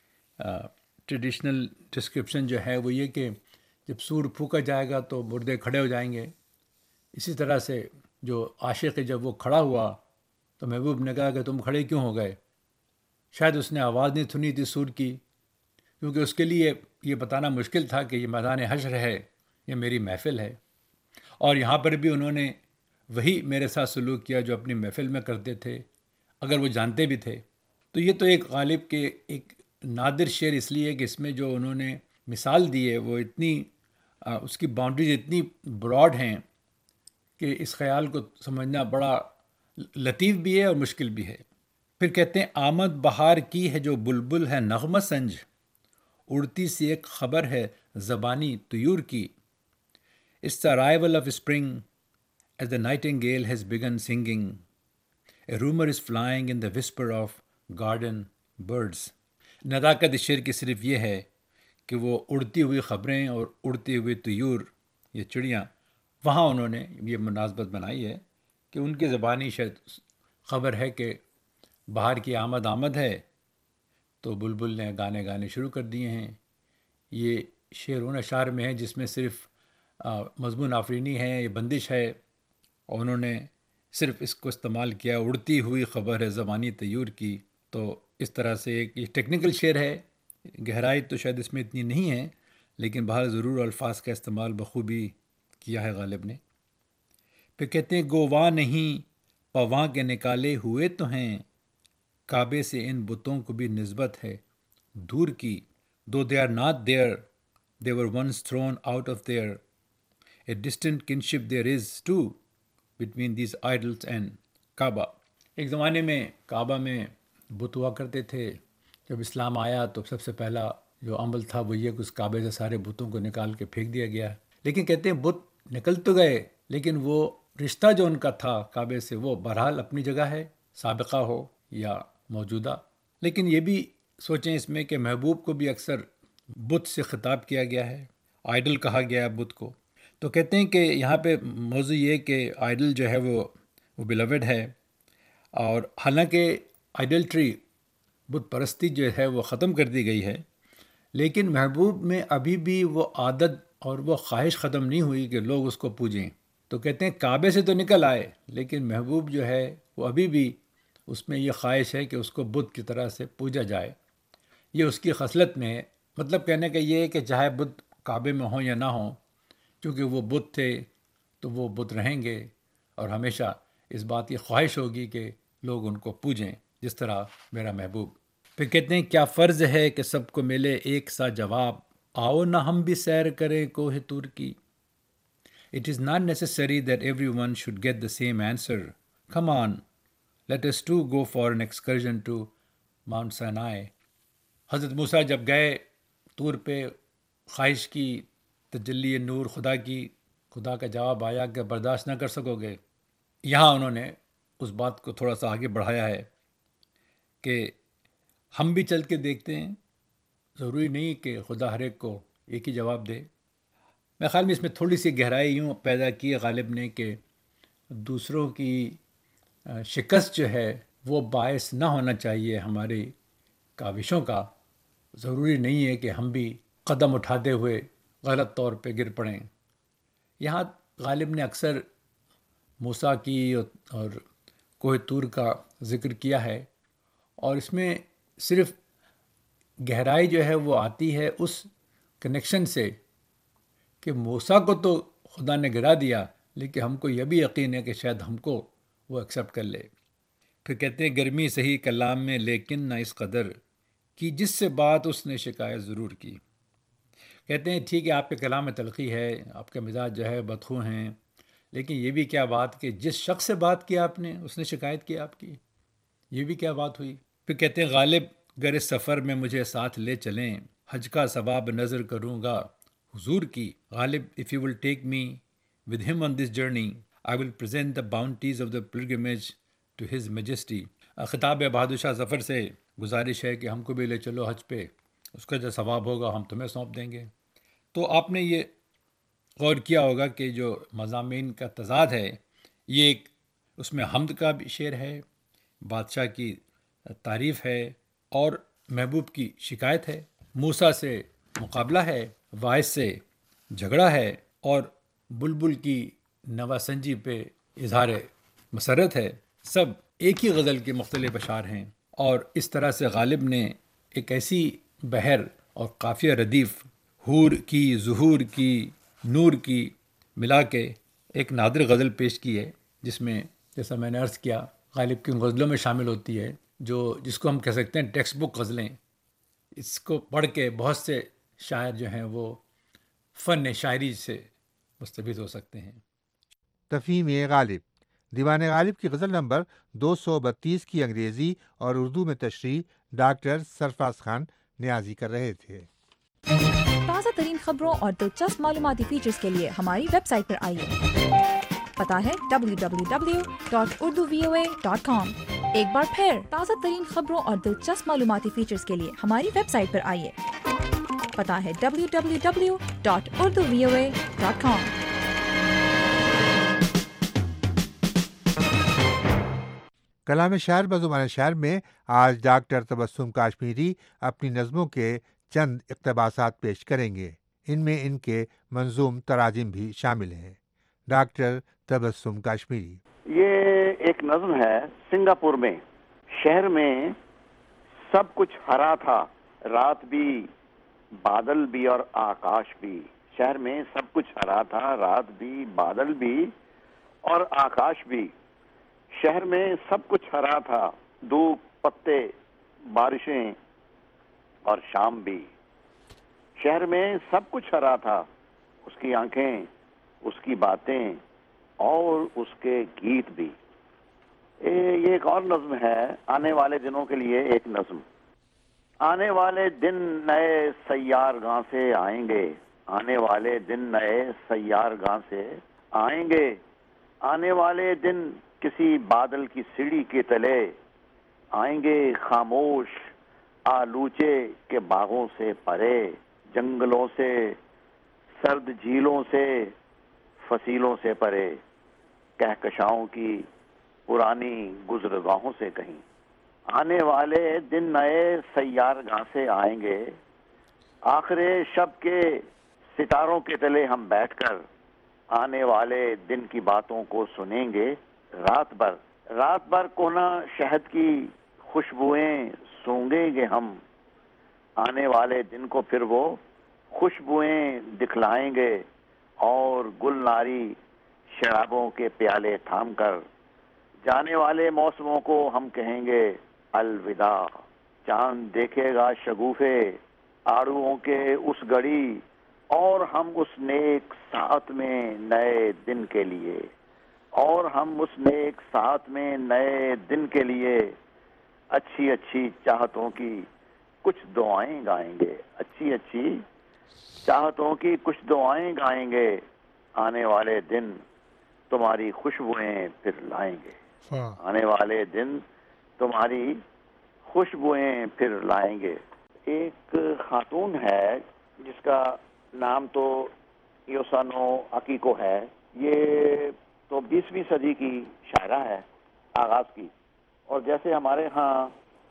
ٹریڈیشنل ڈسکرپشن جو ہے وہ یہ کہ جب سور پھونکا جائے گا تو مردے کھڑے ہو جائیں گے، اسی طرح سے جو عاشق جب وہ کھڑا ہوا تو محبوب نے کہا کہ تم کھڑے کیوں ہو گئے۔ شاید اس نے آواز نہیں سنی تھی سور کی، کیونکہ اس کے لیے یہ بتانا مشکل تھا کہ یہ میدان حشر ہے، یہ میری محفل ہے۔ اور یہاں پر بھی انہوں نے وہی میرے ساتھ سلوک کیا جو اپنی محفل میں کرتے تھے، اگر وہ جانتے بھی تھے۔ تو یہ تو ایک غالب کے ایک نادر شعر اس لیے کہ اس میں جو انہوں نے مثال دی ہے وہ اتنی اس کی باؤنڈریز اتنی براڈ ہیں کہ اس خیال کو سمجھنا بڑا لطیف بھی ہے اور مشکل بھی ہے۔ پھر کہتے ہیں آمد بہار کی ہے جو بلبل ہے نغمہ سنج، اڑتی سی ایک خبر ہے زبانی طیور کی۔ It's the arrival of spring as the nightingale has begun singing, a rumor is flying in the whisper of garden birds. نزاکت اس شعر کی صرف یہ ہے کہ وہ اڑتی ہوئی خبریں اور اڑتی ہوئی طیور، یہ چڑیاں، وہاں انہوں نے یہ مناسبت بنائی ہے کہ ان کی زبانی شاید خبر ہے کہ بہار کی آمد آمد ہے، تو بلبل نے گانے گانے شروع کر دیے ہیں. یہ شعر ان اشعار میں ہے جس میں صرف مضمون آفرینی ہے، یہ بندش ہے، اور انہوں نے صرف اس کو استعمال کیا، اڑتی ہوئی خبر ہے زبانی طیور کی. تو اس طرح سے ایک یہ ٹیکنیکل شعر ہے، گہرائی تو شاید اس میں اتنی نہیں ہے، لیکن بہر ضرور الفاظ کا استعمال بخوبی کیا ہے غالب نے. پھر کہتے ہیں گواں نہیں پواں کے نکالے ہوئے تو ہیں، کعبے سے ان بتوں کو بھی نسبت ہے دور کی. Though they are not there they were once thrown out of there. A distant kinship there is too between these idols and Kaaba. ایک زمانے میں کعبہ میں بت ہوا کرتے تھے. جب اسلام آیا تو سب سے پہلا جو عمل تھا وہ یہ کہ اس کعبے سے سارے بتوں کو نکال کے پھینک دیا گیا. لیکن کہتے ہیں بت نکل تو گئے، لیکن وہ رشتہ جو ان کا تھا کعبے سے وہ بہرحال اپنی جگہ ہے، سابقہ ہو یا موجودہ. لیکن یہ بھی سوچیں اس میں کہ محبوب کو بھی اکثر بت سے خطاب کیا گیا ہے، آئیڈل کہا گیا ہے بت کو. تو کہتے ہیں کہ یہاں پہ موضوع یہ کہ آئیڈل جو ہے وہ وہ بیلوڈ ہے، اور حالانکہ آئیڈلٹری بت پرستی جو ہے وہ ختم کر دی گئی ہے، لیکن محبوب میں ابھی بھی وہ عادت اور وہ خواہش ختم نہیں ہوئی کہ لوگ اس کو پوجیں. تو کہتے ہیں کعبے سے تو نکل آئے، لیکن محبوب جو ہے وہ ابھی بھی اس میں یہ خواہش ہے کہ اس کو بت کی طرح سے پوجا جائے. یہ اس کی خصلت میں ہے. مطلب کہنے کا یہ ہے کہ چاہے بت کعبے میں ہوں یا نہ ہوں، چونکہ وہ بت تھے تو وہ بت رہیں گے، اور ہمیشہ اس بات کی خواہش ہوگی کہ لوگ ان کو پوجیں جس طرح میرا محبوب. پھر کہتے ہیں کیا فرض ہے کہ سب کو ملے ایک سا جواب، آؤ نہ ہم بھی سیر کریں کوہ طور کی. It is not necessary that everyone should get the same answer. Come on, let us too go for an excursion to Mount Sinai. حضرت موسیٰ جب گئے طور پہ، خواہش کی تجلی نور خدا کی، خدا کا جواب آیا کہ برداشت نہ کر سکو گے. یہاں انہوں نے اس بات کو تھوڑا سا آگے بڑھایا ہے کہ ہم بھی چل کے دیکھتے ہیں، ضروری نہیں کہ خدا ہر ایک کو ایک ہی جواب دے. میرے خیال میں اس میں تھوڑی سی گہرائی یوں پیدا کی غالب نے کہ دوسروں کی شکست جو ہے وہ باعث نہ ہونا چاہیے ہماری کاوشوں کا. ضروری نہیں ہے کہ ہم بھی قدم اٹھاتے ہوئے غلط طور پہ گر پڑیں. یہاں غالب نے اکثر موسیٰ کی اور کوہ طور کا ذکر کیا ہے، اور اس میں صرف گہرائی جو ہے وہ آتی ہے اس کنیکشن سے کہ موسیٰ کو تو خدا نے گرا دیا، لیکن ہم کو یہ بھی یقین ہے کہ شاید ہم کو وہ ایکسیپٹ کر لے. پھر کہتے ہیں گرمی صحیح کلام میں لیکن نہ اس قدر کی جس سے بات اس نے شکایت ضرور کی. کہتے ہیں ٹھیک ہے آپ کے کلام میں تلخی ہے، آپ کے مزاج جو ہے بدخو ہیں، لیکن یہ بھی کیا بات کہ جس شخص سے بات کی آپ نے اس نے شکایت کی آپ کی، یہ بھی کیا بات ہوئی. پھر کہتے ہیں غالب گر اس سفر میں مجھے ساتھ لے چلیں، حج کا ثواب نظر کروں گا حضور کی. غالب if you will take me with him on this journey, I will present the bounties of the pilgrimage to his majesty. خطاب بہادر شاہ ظفر سے گزارش ہے کہ ہم کو بھی لے چلو حج پہ، اس کا جو ثواب ہوگا ہم تمہیں سونپ دیں گے. تو آپ نے یہ غور کیا ہوگا کہ جو مضامین کا تضاد ہے، یہ ایک اس میں حمد کا بھی شعر ہے، بادشاہ کی تعریف ہے، اور محبوب کی شکایت ہے، موسیٰ سے مقابلہ ہے، واعظ سے جھگڑا ہے، اور بلبل کی نواسنجی پہ اظہار مسرت ہے. سب ایک ہی غزل کے مختلف اشعار ہیں، اور اس طرح سے غالب نے ایک ایسی بحر اور قافیہ ردیف، حور کی، ظہور کی، نور کی ملا کے ایک نادر غزل پیش کی ہے، جس میں جیسا میں نے عرض کیا غالب کی ان غزلوں میں شامل ہوتی ہے جو جس کو ہم کہہ سکتے ہیں ٹیکسٹ بک غزلیں. اس کو پڑھ کے بہت سے شاعر جو ہیں وہ فن شاعری سے مستفید ہو سکتے ہیں. تفہیم غالب، دیوان غالب کی غزل نمبر دو سو بتیس کی انگریزی اور اردو میں تشریح ڈاکٹر سرفراز خان نیازی کر رہے تھے. تازہ ترین خبروں اور دلچسپ معلوماتی فیچرز کے لیے ہماری ویب سائٹ پر آئیے پتہ ہے W W W dot Urdu V O A dot com. ایک بار پھر تازہ ترین خبروں اور دلچسپ معلوماتی فیچرز کے لیے ہماری ویب سائٹ پر آئیے، پتہ ہے W W W dot Urdu V O A dot com. کلام شاعر بزبان شاعر میں آج ڈاکٹر تبسم کاشمیری اپنی نظموں کے چند اقتباسات پیش کریں گے۔ ان میں ان کے منظوم تراجم بھی شامل ہیں۔ ڈاکٹر تبسم کاشمیری۔ یہ ایک نظم ہے سنگاپور میں۔ شہر میں سب کچھ ہرا تھا، رات بھی، بادل بھی اور آکاش بھی۔ شہر میں سب کچھ ہرا تھا، رات بھی، بادل بھی اور آکاش بھی۔ شہر میں سب کچھ ہرا تھا، دھوپ، پتے، بارشیں اور شام بھی۔ شہر میں سب کچھ ہرا تھا، اس کی آنکھیں، اس کی باتیں اور اس کے گیت بھی۔ یہ ایک اور نظم ہے آنے والے دنوں کے لیے ایک نظم۔ آنے والے دن نئے سیار گاں سے آئیں گے، آنے والے دن نئے سیار گاں سے آئیں گے، آنے والے دن کسی بادل کی سیڑھی کے تلے آئیں گے، خاموش آلوچے کے باغوں سے پرے، جنگلوں سے، سرد جھیلوں سے، فصیلوں سے پرے، کہکشاؤں کی پرانی گزرگاہوں سے کہیں۔ آنے والے دن نئے سیار گاہ سے آئیں گے، آخر شب کے ستاروں کے تلے ہم بیٹھ کر آنے والے دن کی باتوں کو سنیں گے رات بھر۔ رات بھر کونا شہد کی خوشبوئیں سونگیں گے ہم، آنے والے دن کو پھر وہ خوشبوئیں دکھلائیں گے، اور گل ناری شرابوں کے پیالے تھام کر جانے والے موسموں کو ہم کہیں گے الوداع۔ چاند دیکھے گا شگوفے آڑوؤں کے اس گھڑی، اور ہم اس نیک ساعت میں نئے دن کے لیے، اور ہم اس نیک ساعت میں نئے دن کے لیے اچھی اچھی چاہتوں کی کچھ دعائیں گائیں گے، اچھی اچھی چاہتوں کی کچھ دعائیں گائیں گے، آنے والے دن تمہاری خوشبوئیں پھر لائیں گے، آنے والے دن تمہاری خوشبوئیں پھر لائیں گے۔ ایک خاتون ہے جس کا نام تو یوسانو اکیکو ہے، یہ تو بیسویں صدی کی شاعرہ ہے آغاز کی، اور جیسے ہمارے ہاں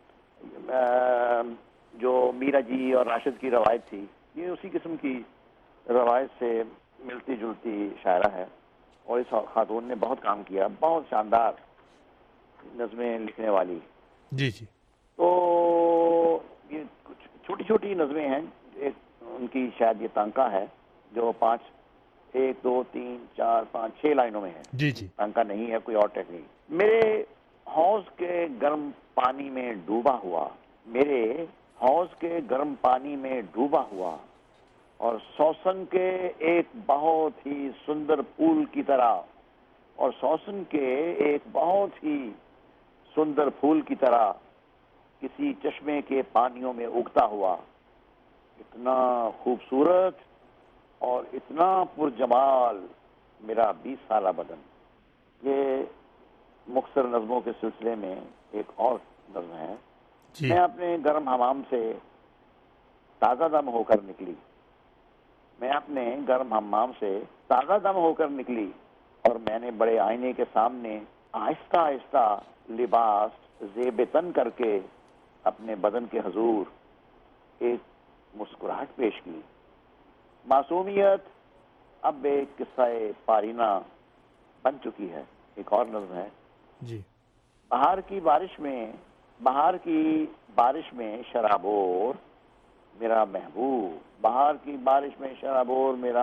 جو میرا جی اور راشد کی روایت تھی، یہ اسی قسم کی روایت سے ملتی جلتی شاعرہ ہے، اور اس خاتون نے بہت کام کیا، بہت شاندار نظمیں لکھنے والی۔ جی جی۔ تو یہ کچھ چھوٹی چھوٹی نظمیں ہیں، ایک ان کی شاید یہ تانکا ہے جو پانچ ایک دو تین چار پانچ چھ لائنوں میں ہے۔ جی جی۔ تانکا نہیں ہے، کوئی اور ٹیکنیک۔ میرے حوض کے گرم پانی میں ڈوبا ہوا، میرے حوض کے گرم پانی میں ڈوبا ہوا، اور سوسن کے ایک بہت ہی سندر پھول کی طرح، اور سوسن کے ایک بہت ہی سندر پھول کی طرح کسی چشمے کے پانیوں میں اگتا ہوا، اتنا خوبصورت اور اتنا پرجمال میرا بیس سالہ بدن۔ یہ مختصر نظموں کے سلسلے میں ایک اور نظم ہے۔ جی۔ میں اپنے گرم حمام سے تازہ دم ہو کر نکلی، میں اپنے گرم حمام سے تازہ دم ہو کر نکلی، اور میں نے بڑے آئینے کے سامنے آہستہ آہستہ لباس زیب تن کر کے اپنے بدن کے حضور ایک مسکراہٹ پیش کی۔ معصومیت اب ایک قصہ پارینہ بن چکی ہے۔ ایک اور نظم ہے۔ جی۔ بہار کی بارش میں بہار کی بارش میں شرابور میرا محبوب، بہار کی بارش میں شرابور میرا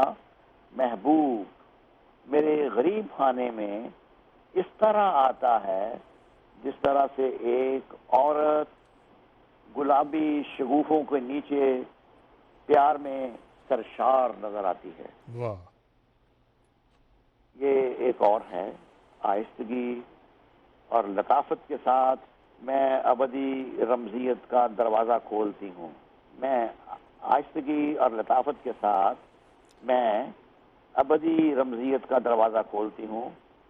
محبوب میرے غریب خانے میں اس طرح آتا ہے جس طرح سے ایک عورت گلابی شگوفوں کے نیچے پیار میں سرشار نظر آتی ہے۔ واہ۔ یہ ایک اور ہے۔ آہستگی اور لطافت کے ساتھ میں ابدی رمزیت کا دروازہ کھولتی ہوں، میں آہستگی اور لطافت کے ساتھ میں ابدی رمزیت کا دروازہ کھولتی ہوں،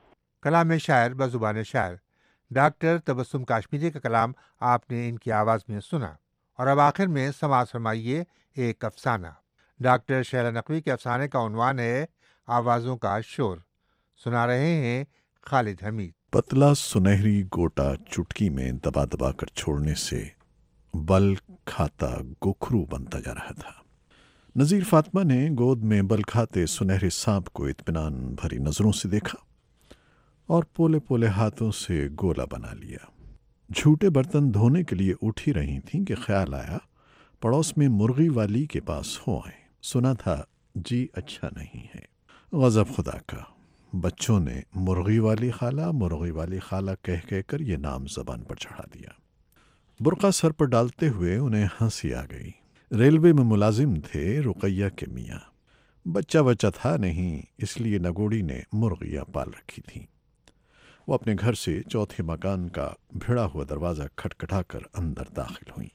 کلام شاعر بزبان شاعر ڈاکٹر تبسم کاشمیری کا کلام آپ نے ان کی آواز میں سنا۔ اور اب آخر میں سماعت فرمائیے ایک افسانہ۔ ڈاکٹر شیلا نقوی کے افسانے کا عنوان ہے آوازوں کا شور۔ سنا رہے ہیں خالد حمید۔ پتلا سنہری گوٹا چٹکی میں دبا دبا کر چھوڑنے سے بل کھاتا گوکھرو بنتا جا رہا تھا۔ نذیر فاطمہ نے گود میں بل کھاتے سنہرے سانپ کو اطمینان بھری نظروں سے دیکھا اور پولے پولے ہاتھوں سے گولا بنا لیا۔ جھوٹے برتن دھونے کے لیے اٹھ ہی رہی تھیں کہ خیال آیا پڑوس میں مرغی والی کے پاس ہو آئیں۔ سنا تھا جی اچھا نہیں ہے۔ غضب خدا کا، بچوں نے مرغی والی خالہ مرغی والی خالہ کہہ کہہ کر یہ نام زبان پر چڑھا دیا۔ برقع سر پر ڈالتے ہوئے انہیں ہنسی آ گئی۔ ریلوے میں ملازم تھے رقیہ کے میاں۔ بچہ بچہ تھا نہیں، اس لیے نگوڑی نے مرغیاں پال رکھی تھیں۔ وہ اپنے گھر سے چوتھے مکان کا بھیڑا ہوا دروازہ کھٹکھٹا کر اندر داخل ہوئیں۔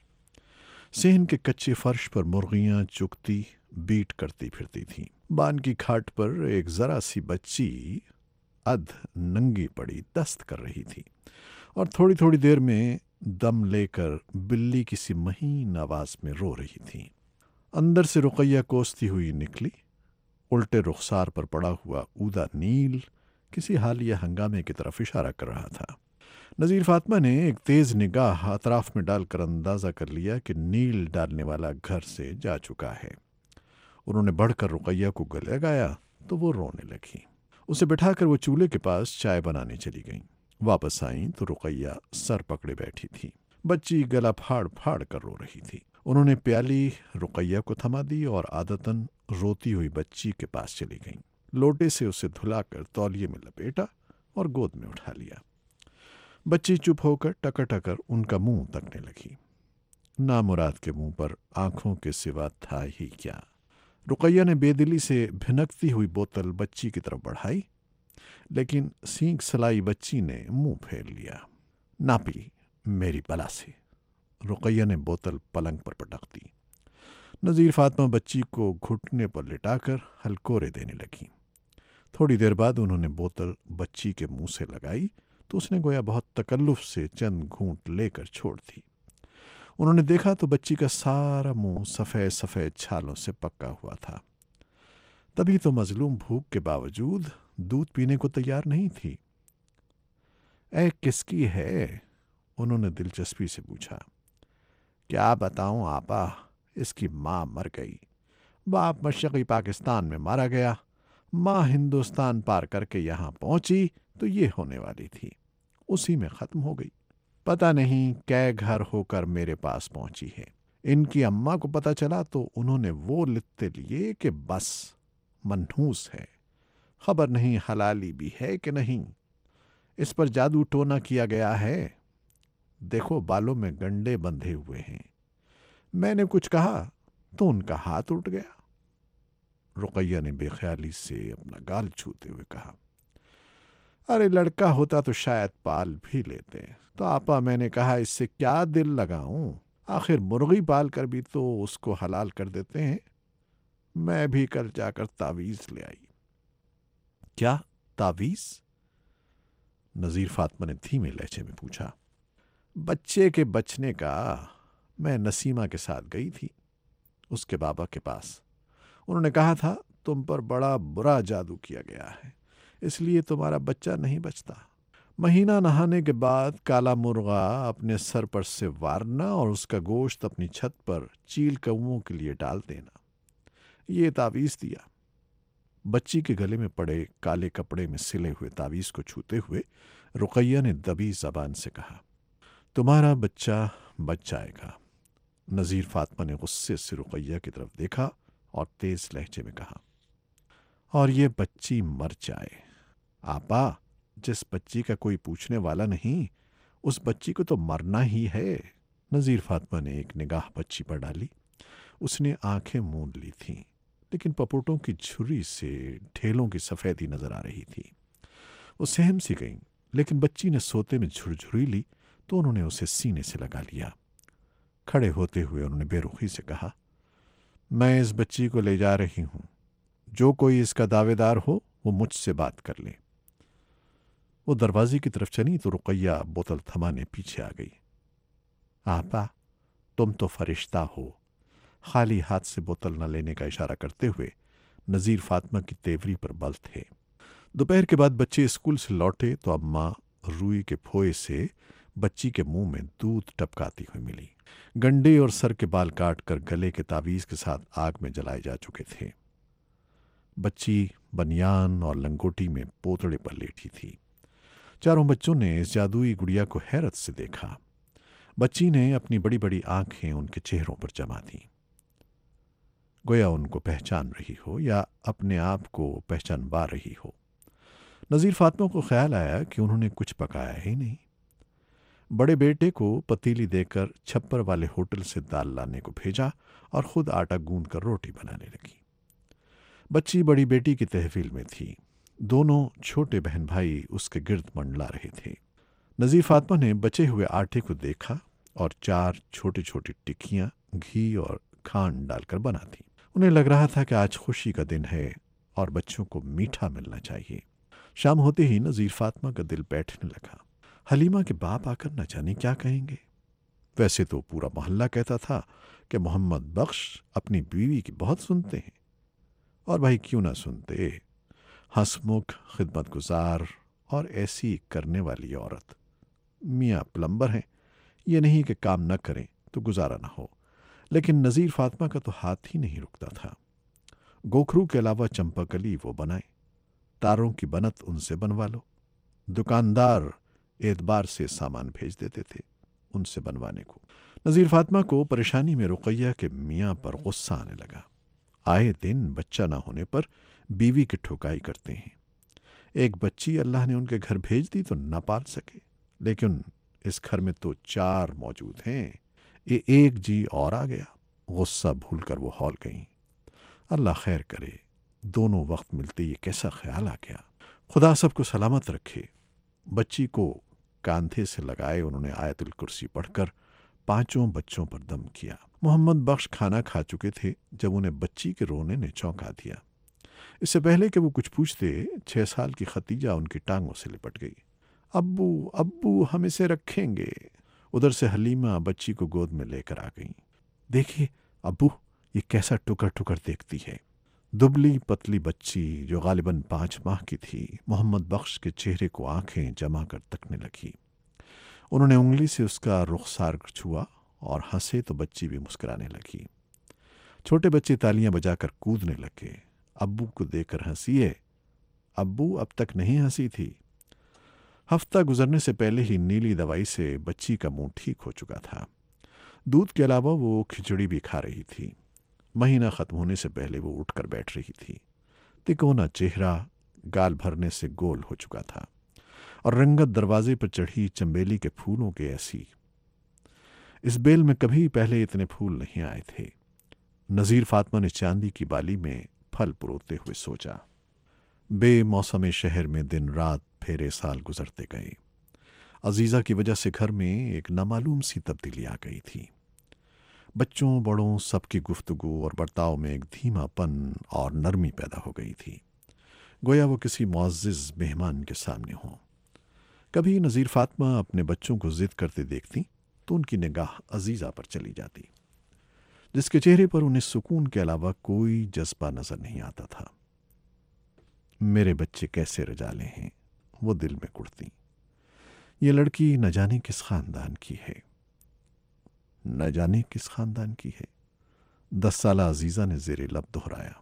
صحن کے کچے فرش پر مرغیاں چگتی بیٹ کرتی پھرتی تھیں۔ بان کی کھاٹ پر ایک ذرا سی بچی ادھ ننگی پڑی دست کر رہی تھی اور تھوڑی تھوڑی دیر میں دم لے کر بلی کسی مہین آواز میں رو رہی تھی۔ اندر سے رقیہ کوستی ہوئی نکلی۔ الٹے رخسار پر پڑا ہوا اودا نیل کسی حالیہ ہنگامے کی طرف اشارہ کر رہا تھا۔ نذیر فاطمہ نے ایک تیز نگاہ اطراف میں ڈال کر اندازہ کر لیا کہ نیل ڈالنے والا گھر سے جا چکا ہے۔ انہوں نے بڑھ کر رقیہ کو گلے لگایا تو وہ رونے لگی۔ اسے بٹھا کر وہ چولہے کے پاس چائے بنانے چلی گئیں۔ واپس آئیں تو رقیہ سر پکڑے بیٹھی تھی۔ بچی گلا پھاڑ پھاڑ کر رو رہی تھی۔ انہوں نے پیالی رقیہ کو تھما دی اور عادتاً روتی ہوئی بچی کے پاس چلی گئیں۔ لوٹے سے اسے دھلا کر تولیے میں لپیٹا اور گود میں اٹھا لیا۔ بچی چپ ہو کر ٹکر ٹکر ان کا منہ تکنے لگی۔ نامراد کے منہ پر آنکھوں کے سوا تھا ہی کیا۔ رقیہ نے بے دلی سے بھنکتی ہوئی بوتل بچی کی طرف بڑھائی، لیکن سینک سلائی بچی نے منہ پھیر لیا۔ نہ پی میری بلا سے۔ رقیہ نے بوتل پلنگ پر پٹک دی۔ نذیر فاطمہ بچی کو گھٹنے پر لٹا کر ہلکورے دینے لگی۔ تھوڑی دیر بعد انہوں نے بوتل بچی کے منہ سے لگائی تو اس نے گویا بہت تکلف سے چند گھونٹ لے کر چھوڑ دی۔ انہوں نے دیکھا تو بچی کا سارا منہ سفید سفید چھالوں سے پکا ہوا تھا۔ تبھی تو مظلوم بھوک کے باوجود دودھ پینے کو تیار نہیں تھی۔ اے کس کی ہے؟ انہوں نے دلچسپی سے پوچھا۔ کیا بتاؤں آپا، اس کی ماں مر گئی، باپ مشرقی پاکستان میں مارا گیا، ماں ہندوستان پار کر کے یہاں پہنچی تو یہ ہونے والی تھی، اسی میں ختم ہو گئی۔ پتہ نہیں کئے گھر ہو کر میرے پاس پہنچی ہے۔ ان کی اماں کو پتہ چلا تو انہوں نے وہ لتے لیے کہ بس منحوس ہے، خبر نہیں حلالی بھی ہے کہ نہیں۔ اس پر جادو ٹونا کیا گیا ہے، دیکھو بالوں میں گنڈے بندھے ہوئے ہیں۔ میں نے کچھ کہا تو ان کا ہاتھ اٹھ گیا۔ رقیہ نے بے خیالی سے اپنا گال چھوتے ہوئے کہا، ارے لڑکا ہوتا تو شاید پال بھی لیتے۔ تو آپا میں نے کہا اس سے کیا دل لگاؤں، آخر مرغی پال کر بھی تو اس کو حلال کر دیتے ہیں۔ میں بھی کل جا کر تعویذ لے آئی۔ کیا تعویذ؟ نذیر فاطمہ نے دھیمے لہجے میں پوچھا۔ بچے کے بچنے کا۔ میں نسیمہ کے ساتھ گئی تھی اس کے بابا کے پاس، انہوں نے کہا تھا تم پر بڑا برا جادو کیا گیا ہے، اس لیے تمہارا بچہ نہیں بچتا۔ مہینہ نہانے کے بعد کالا مرغا اپنے سر پر سے وارنا اور اس کا گوشت اپنی چھت پر چیل کوؤں کے لیے ڈال دینا، یہ تعویذ دیا۔ بچی کے گلے میں پڑے کالے کپڑے میں سلے ہوئے تعویذ کو چھوتے ہوئے رقیہ نے دبی زبان سے کہا، تمہارا بچہ بچ جائے گا۔ نذیر فاطمہ نے غصے سے رقیہ کی طرف دیکھا اور تیز لہجے میں کہا، اور یہ بچی مر جائے۔ آپا، جس بچی کا کوئی پوچھنے والا نہیں اس بچی کو تو مرنا ہی ہے۔ نذیر فاطمہ نے ایک نگاہ بچی پر ڈالی۔ اس نے آنکھیں موند لی تھیں، لیکن پپوٹوں کی جھری سے ڈھیلوں کی سفیدی نظر آ رہی تھی۔ وہ سہم سی گئیں، لیکن بچی نے سوتے میں جھرجھری لی تو انہوں نے اسے سینے سے لگا لیا۔ کھڑے ہوتے ہوئے انہوں نے بے رخی سے کہا، میں اس بچی کو لے جا رہی ہوں، جو کوئی اس کا دعوے دار ہو وہ مجھ سے بات کر لے۔ وہ دروازے کی طرف چلی تو رقیہ بوتل تھمانے پیچھے آ گئی۔ آپا تم تو فرشتہ ہو، خالی ہاتھ سے بوتل نہ لینے کا اشارہ کرتے ہوئے نذیر فاطمہ کی تیوری پر بل تھے۔ دوپہر کے بعد بچے اسکول سے لوٹے تو اماں روئی کے پھوئے سے بچی کے منہ میں دودھ ٹپکاتی ہوئی ملی۔ گنڈے اور سر کے بال کاٹ کر گلے کے تعویذ کے ساتھ آگ میں جلائے جا چکے تھے۔ بچی بنیان اور لنگوٹی میں پوتڑے پر لیٹی تھی۔ چاروں بچوں نے اس جادوئی گڑیا کو حیرت سے دیکھا۔ بچی نے اپنی بڑی بڑی آنکھیں ان کے چہروں پر جما دیں، گویا ان کو پہچان رہی ہو یا اپنے آپ کو پہچانوا رہی ہو۔ نذیر فاطمہ کو خیال آیا کہ انہوں نے کچھ پکایا ہی نہیں۔ بڑے بیٹے کو پتیلی دے کر چھپر والے ہوٹل سے دال لانے کو بھیجا اور خود آٹا گوندھ کر روٹی بنانے لگی۔ بچی بڑی بیٹی کی تحویل میں تھی۔ دونوں چھوٹے بہن بھائی اس کے گرد منڈلا رہے تھے۔ نذیر فاطمہ نے بچے ہوئے آٹے کو دیکھا اور چار چھوٹی چھوٹی ٹکیاں گھی اور کھانڈ ڈال کر بنا دی۔ انہیں لگ رہا تھا کہ آج خوشی کا دن ہے اور بچوں کو میٹھا ملنا چاہیے۔ شام ہوتے ہی نذیر فاطمہ کا دل بیٹھنے لگا۔ حلیمہ کے باپ آ کر نہ جانے کیا کہیں گے۔ ویسے تو پورا محلہ کہتا تھا کہ محمد بخش اپنی بیوی کی بہت سنتے ہیں، اور بھائی کیوں نہ سنتے، ہنسمکھ، خدمت گزار اور ایسی کرنے والی عورت۔ میاں پلمبر ہیں، یہ نہیں کہ کام نہ کریں تو گزارا نہ ہو، لیکن نذیر فاطمہ کا تو ہاتھ ہی نہیں رکتا تھا۔ گوکھرو کے علاوہ چمپا کلی وہ بنائے، تاروں کی بنت ان سے بنوا لو۔ دکاندار اعتبار سے سامان بھیج دیتے تھے ان سے بنوانے کو۔ نذیر فاطمہ کو پریشانی میں رقیہ کے میاں پر غصہ آنے لگا۔ آئے دن بچہ نہ ہونے پر بیوی کی ٹھکائی کرتے ہیں۔ ایک بچی اللہ نے ان کے گھر بھیج دی تو نہ پال سکے، لیکن اس گھر میں تو چار موجود ہیں، یہ ایک جی اور آ گیا۔ غصہ بھول کر وہ ہال گئیں۔ اللہ خیر کرے، دونوں وقت ملتے یہ کیسا خیال آ گیا۔ خدا سب کو سلامت رکھے۔ بچی کو کاندھے سے لگائے انہوں نے آیت الکرسی پڑھ کر پانچوں بچوں پر دم کیا۔ محمد بخش کھانا کھا چکے تھے جب انہیں بچی کے رونے نے چونکا دیا۔ اس سے پہلے کہ وہ کچھ پوچھتے، چھ سال کی ختیجہ ان کی ٹانگوں سے لپٹ گئی۔ ابو ابو ہم اسے رکھیں گے۔ ادھر سے حلیمہ بچی کو گود میں لے کر آ گئیں۔ دیکھیے ابو، یہ کیسا ٹکر ٹکر دیکھتی ہے۔ دبلی پتلی بچی جو غالباً پانچ ماہ کی تھی محمد بخش کے چہرے کو آنکھیں جما کر تکنے لگی۔ انہوں نے انگلی سے اس کا رخسار چھوا اور ہنسے تو بچی بھی مسکرانے لگی۔ چھوٹے بچے تالیاں بجا کر کودنے لگے۔ ابو کو دیکھ کر ہنسی ہے۔ ابو اب تک نہیں ہنسی تھی۔ ہفتہ گزرنے سے پہلے ہی نیلی دوائی سے بچی کا منہ ٹھیک ہو چکا تھا۔ دودھ کے علاوہ وہ کھچڑی بھی کھا رہی تھی۔ مہینہ ختم ہونے سے پہلے وہ اٹھ کر بیٹھ رہی تھی۔ تکونا چہرہ گال بھرنے سے گول ہو چکا تھا اور رنگت دروازے پر چڑھی چنبیلی کے پھولوں کے ایسی۔ اس بیل میں کبھی پہلے اتنے پھول نہیں آئے تھے۔ نذیر فاطمہ نے چاندی کی بالی میں پھل پروتے ہوئے سوچا۔ بے موسم شہر میں دن رات پھیرے سال گزرتے گئے۔ عزیزہ کی وجہ سے گھر میں ایک نامعلوم سی تبدیلی آ گئی تھی۔ بچوں بڑوں سب کی گفتگو اور برتاؤ میں ایک دھیما پن اور نرمی پیدا ہو گئی تھی، گویا وہ کسی معزز مہمان کے سامنے ہوں۔ کبھی نذیر فاطمہ اپنے بچوں کو ضد کرتے دیکھتی تو ان کی نگاہ عزیزہ پر چلی جاتی، جس کے چہرے پر انہیں سکون کے علاوہ کوئی جذبہ نظر نہیں آتا تھا۔ میرے بچے کیسے رجالے ہیں، وہ دل میں کڑتی۔ یہ لڑکی نہ جانے کس خاندان کی ہے، نہ جانے کس خاندان کی ہے، دس سالہ عزیزہ نے زیر لب دہرایا۔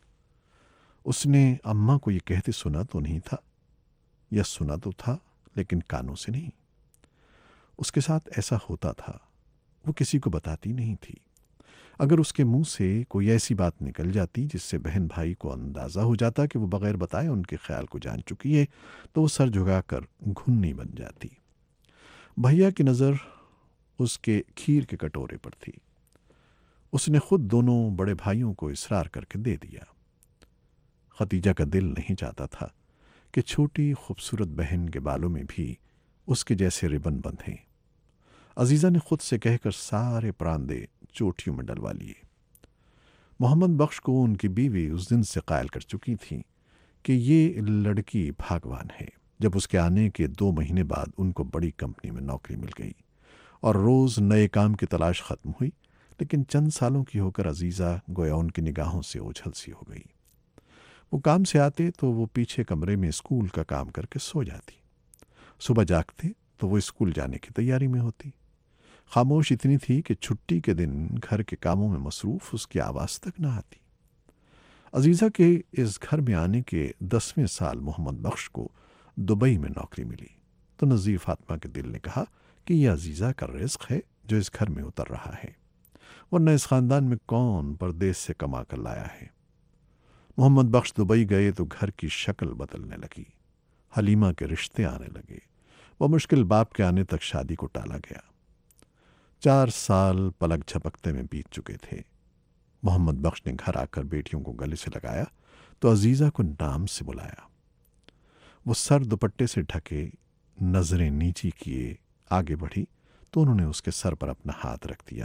اس نے اماں کو یہ کہتے سنا تو نہیں تھا، یا سنا تو تھا لیکن کانوں سے نہیں۔ اس کے ساتھ ایسا ہوتا تھا، وہ کسی کو بتاتی نہیں تھی۔ اگر اس کے منہ سے کوئی ایسی بات نکل جاتی جس سے بہن بھائی کو اندازہ ہو جاتا کہ وہ بغیر بتائے ان کے خیال کو جان چکی ہے، تو وہ سر جھکا کر گھنی بن جاتی۔ بھیا کی نظر اس کے کھیر کے کٹورے پر تھی۔ اس نے خود دونوں بڑے بھائیوں کو اصرار کر کے دے دیا۔ ختیجہ کا دل نہیں چاہتا تھا کہ چھوٹی خوبصورت بہن کے بالوں میں بھی اس کے جیسے ربن بندھیں۔ عزیزہ نے خود سے کہہ کر سارے پراندے چوٹیوں میں ڈلوا لیے۔ محمد بخش کو ان کی بیوی اس دن سے قائل کر چکی تھی کہ یہ لڑکی بھاگوان ہے، جب اس کے آنے کے دو مہینے بعد ان کو بڑی کمپنی میں نوکری مل گئی اور روز نئے کام کی تلاش ختم ہوئی، لیکن چند سالوں کی ہو کر عزیزہ گویا ان کی نگاہوں سے اوجھل سی ہو گئی۔ وہ کام سے آتے تو وہ پیچھے کمرے میں اسکول کا کام کر کے سو جاتی، صبح جاگتے تو وہ اسکول جانے کی تیاری میں ہوتی۔ خاموش اتنی تھی کہ چھٹی کے دن گھر کے کاموں میں مصروف اس کی آواز تک نہ آتی۔ عزیزہ کے اس گھر میں آنے کے دسویں سال محمد بخش کو دبئی میں نوکری ملی تو نذیر فاطمہ کے دل نے کہا کہ یہ عزیزہ کا رزق ہے جو اس گھر میں اتر رہا ہے، ورنہ اس خاندان میں کون پردیس سے کما کر لایا ہے۔ محمد بخش دبئی گئے تو گھر کی شکل بدلنے لگی، حلیمہ کے رشتے آنے لگے، وہ مشکل باپ کے آنے تک شادی کو ٹالا گیا۔ چار سال پلک جھپکتے میں بیت چکے تھے۔ محمد بخش نے گھر آ کر بیٹیوں کو گلے سے لگایا تو عزیزہ کو نام سے بلایا۔ وہ سر دوپٹے سے ڈھکے، نظریں نیچی کیے آگے بڑھی تو انہوں نے اس کے سر پر اپنا ہاتھ رکھ دیا۔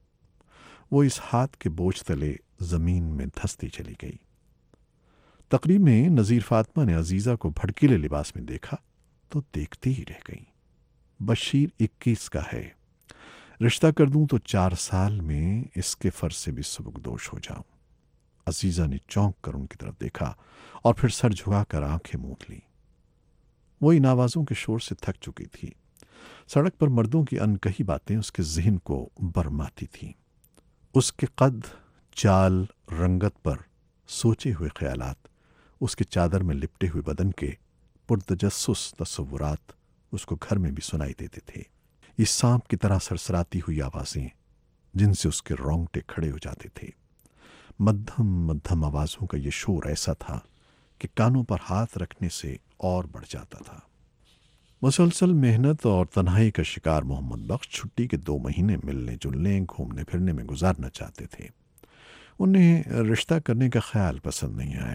وہ اس ہاتھ کے بوجھ تلے زمین میں دھستی چلی گئی۔ تقریب میں نذیر فاطمہ نے عزیزہ کو بھڑکیلے لباس میں دیکھا تو دیکھتے ہی رہ گئی۔ بشیر اکیس کا ہے، رشتہ کر دوں تو چار سال میں اس کے فرض سے بھی سبکدوش ہو جاؤں۔ عزیزہ نے چونک کر ان کی طرف دیکھا اور پھر سر جھکا کر آنکھیں موند لی۔ وہ ان آوازوں کے شور سے تھک چکی تھی۔ سڑک پر مردوں کی انکہی باتیں اس کے ذہن کو برماتی تھیں۔ اس کے قد، چال، رنگت پر سوچے ہوئے خیالات، اس کے چادر میں لپٹے ہوئے بدن کے پرتجسس تصورات اس کو گھر میں بھی سنائی دیتے تھے۔ یہ سانپ کی طرح سرسراتی ہوئی آوازیں جن سے اس کے رونگٹے کھڑے ہو جاتے تھے۔ مدھم مدھم آوازوں کا یہ شور ایسا تھا کہ کانوں پر ہاتھ رکھنے سے اور بڑھ جاتا تھا۔ مسلسل محنت اور تنہائی کا شکار محمد بخش چھٹی کے دو مہینے ملنے جلنے، گھومنے پھرنے میں گزارنا چاہتے تھے۔ انہیں رشتہ کرنے کا خیال پسند نہیں آیا۔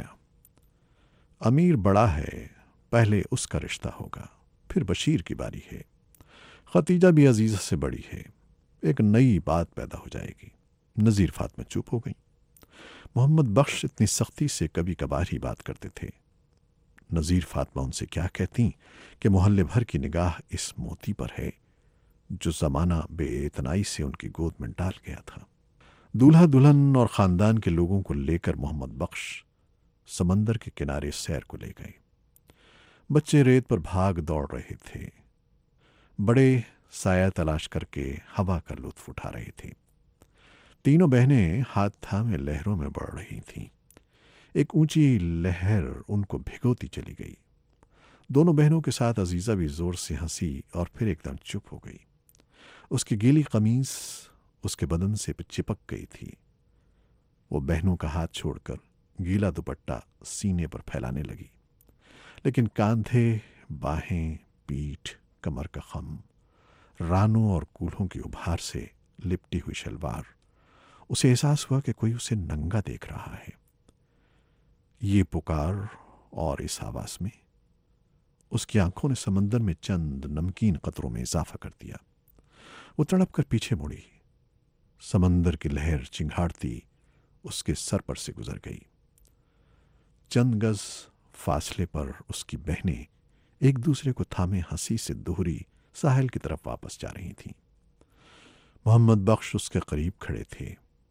امیر بڑا ہے، پہلے اس کا رشتہ ہوگا، پھر بشیر کی باری ہے، ختیجہ بھی عزیزہ سے بڑی ہے، ایک نئی بات پیدا ہو جائے گی۔ نذیر فاطمہ چپ ہو گئی۔ محمد بخش اتنی سختی سے کبھی کبھار ہی بات کرتے تھے۔ نذیر فاطمہ ان سے کیا کہتی کہ محلے بھر کی نگاہ اس موتی پر ہے جو زمانہ بے اعتنائی سے ان کی گود میں ڈال گیا تھا۔ دولہا دلہن اور خاندان کے لوگوں کو لے کر محمد بخش سمندر کے کنارے سیر کو لے گئے۔ بچے ریت پر بھاگ دوڑ رہے تھے، بڑے سایہ تلاش کر کے ہوا کا لطف اٹھا رہے تھے۔ تینوں بہنیں ہاتھ تھامے لہروں میں بڑھ رہی تھیں۔ ایک اونچی لہر ان کو بھگوتی چلی گئی۔ دونوں بہنوں کے ساتھ عزیزہ بھی زور سے ہنسی اور پھر ایک دم چپ ہو گئی۔ اس کی گیلی قمیص اس کے بدن سے چپک گئی تھی۔ وہ بہنوں کا ہاتھ چھوڑ کر گیلا دوپٹہ سینے پر پھیلانے لگی، لیکن کاندھے، باہیں، پیٹھ، کمر کا خم، رانوں اور کولہوں کی ابھار سے لپٹی ہوئی شلوار، اسے احساس ہوا کہ کوئی اسے ننگا دیکھ رہا ہے۔ یہ پکار اور اس آواز میں اس کی آنکھوں نے سمندر میں چند نمکین قطروں میں اضافہ کر دیا۔ وہ تڑپ کر پیچھے مڑی۔ سمندر کی لہر چنگھاڑتی اس کے سر پر سے گزر گئی۔ چند گز فاصلے پر اس کی بہنیں ایک دوسرے کو تھامے ہنسی سے دوہری ساحل کی طرف واپس جا رہی تھیں۔ محمد بخش اس کے قریب کھڑے تھے۔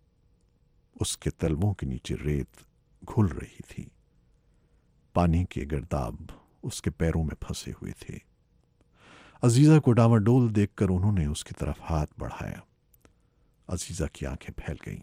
اس کے تلووں کے نیچے ریت گھل رہی تھی، پانی کے گرداب اس کے پیروں میں پھنسے ہوئے تھے۔ عزیزہ کو ڈاواڈول دیکھ کر انہوں نے اس کی طرف ہاتھ بڑھایا۔ عزیزہ کی آنکھیں پھیل گئیں۔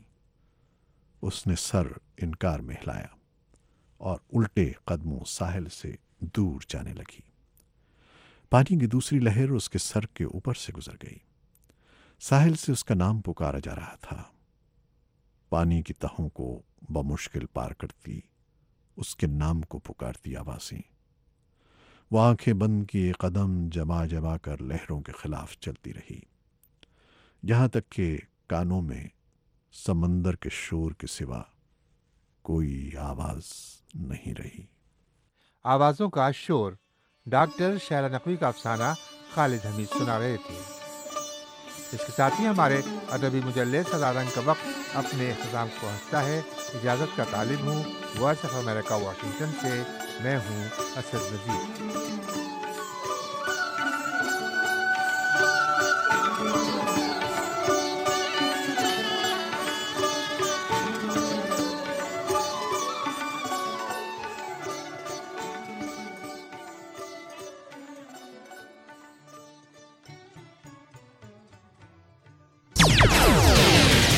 اس نے سر انکار میں ہلایا اور الٹے قدموں ساحل سے دور جانے لگی۔ پانی کی دوسری لہر اس کے سر کے اوپر سے گزر گئی۔ ساحل سے اس کا نام پکارا جا رہا تھا۔ پانی کی تہوں کو بمشکل پار کرتی اس کے نام کو پکارتی آوازیں۔ وہ آنکھیں بند کیے قدم جما جما کر لہروں کے خلاف چلتی رہی، یہاں تک کہ کانوں میں سمندر کے شور کے سوا کوئی آواز نہیں رہی۔ آوازوں کا شور ڈاکٹر شیلا نقوی کا افسانہ خالد حمید سنا رہے تھے۔ اس کے ساتھ ہی ہمارے ادبی مجلے سدا رنگ کا وقت اپنے اختتام کو پہنچتا ہے۔ اجازت کا طالب ہوں وائس آف امریکہ واشنگٹن سے، میں ہوں اسد نذیر۔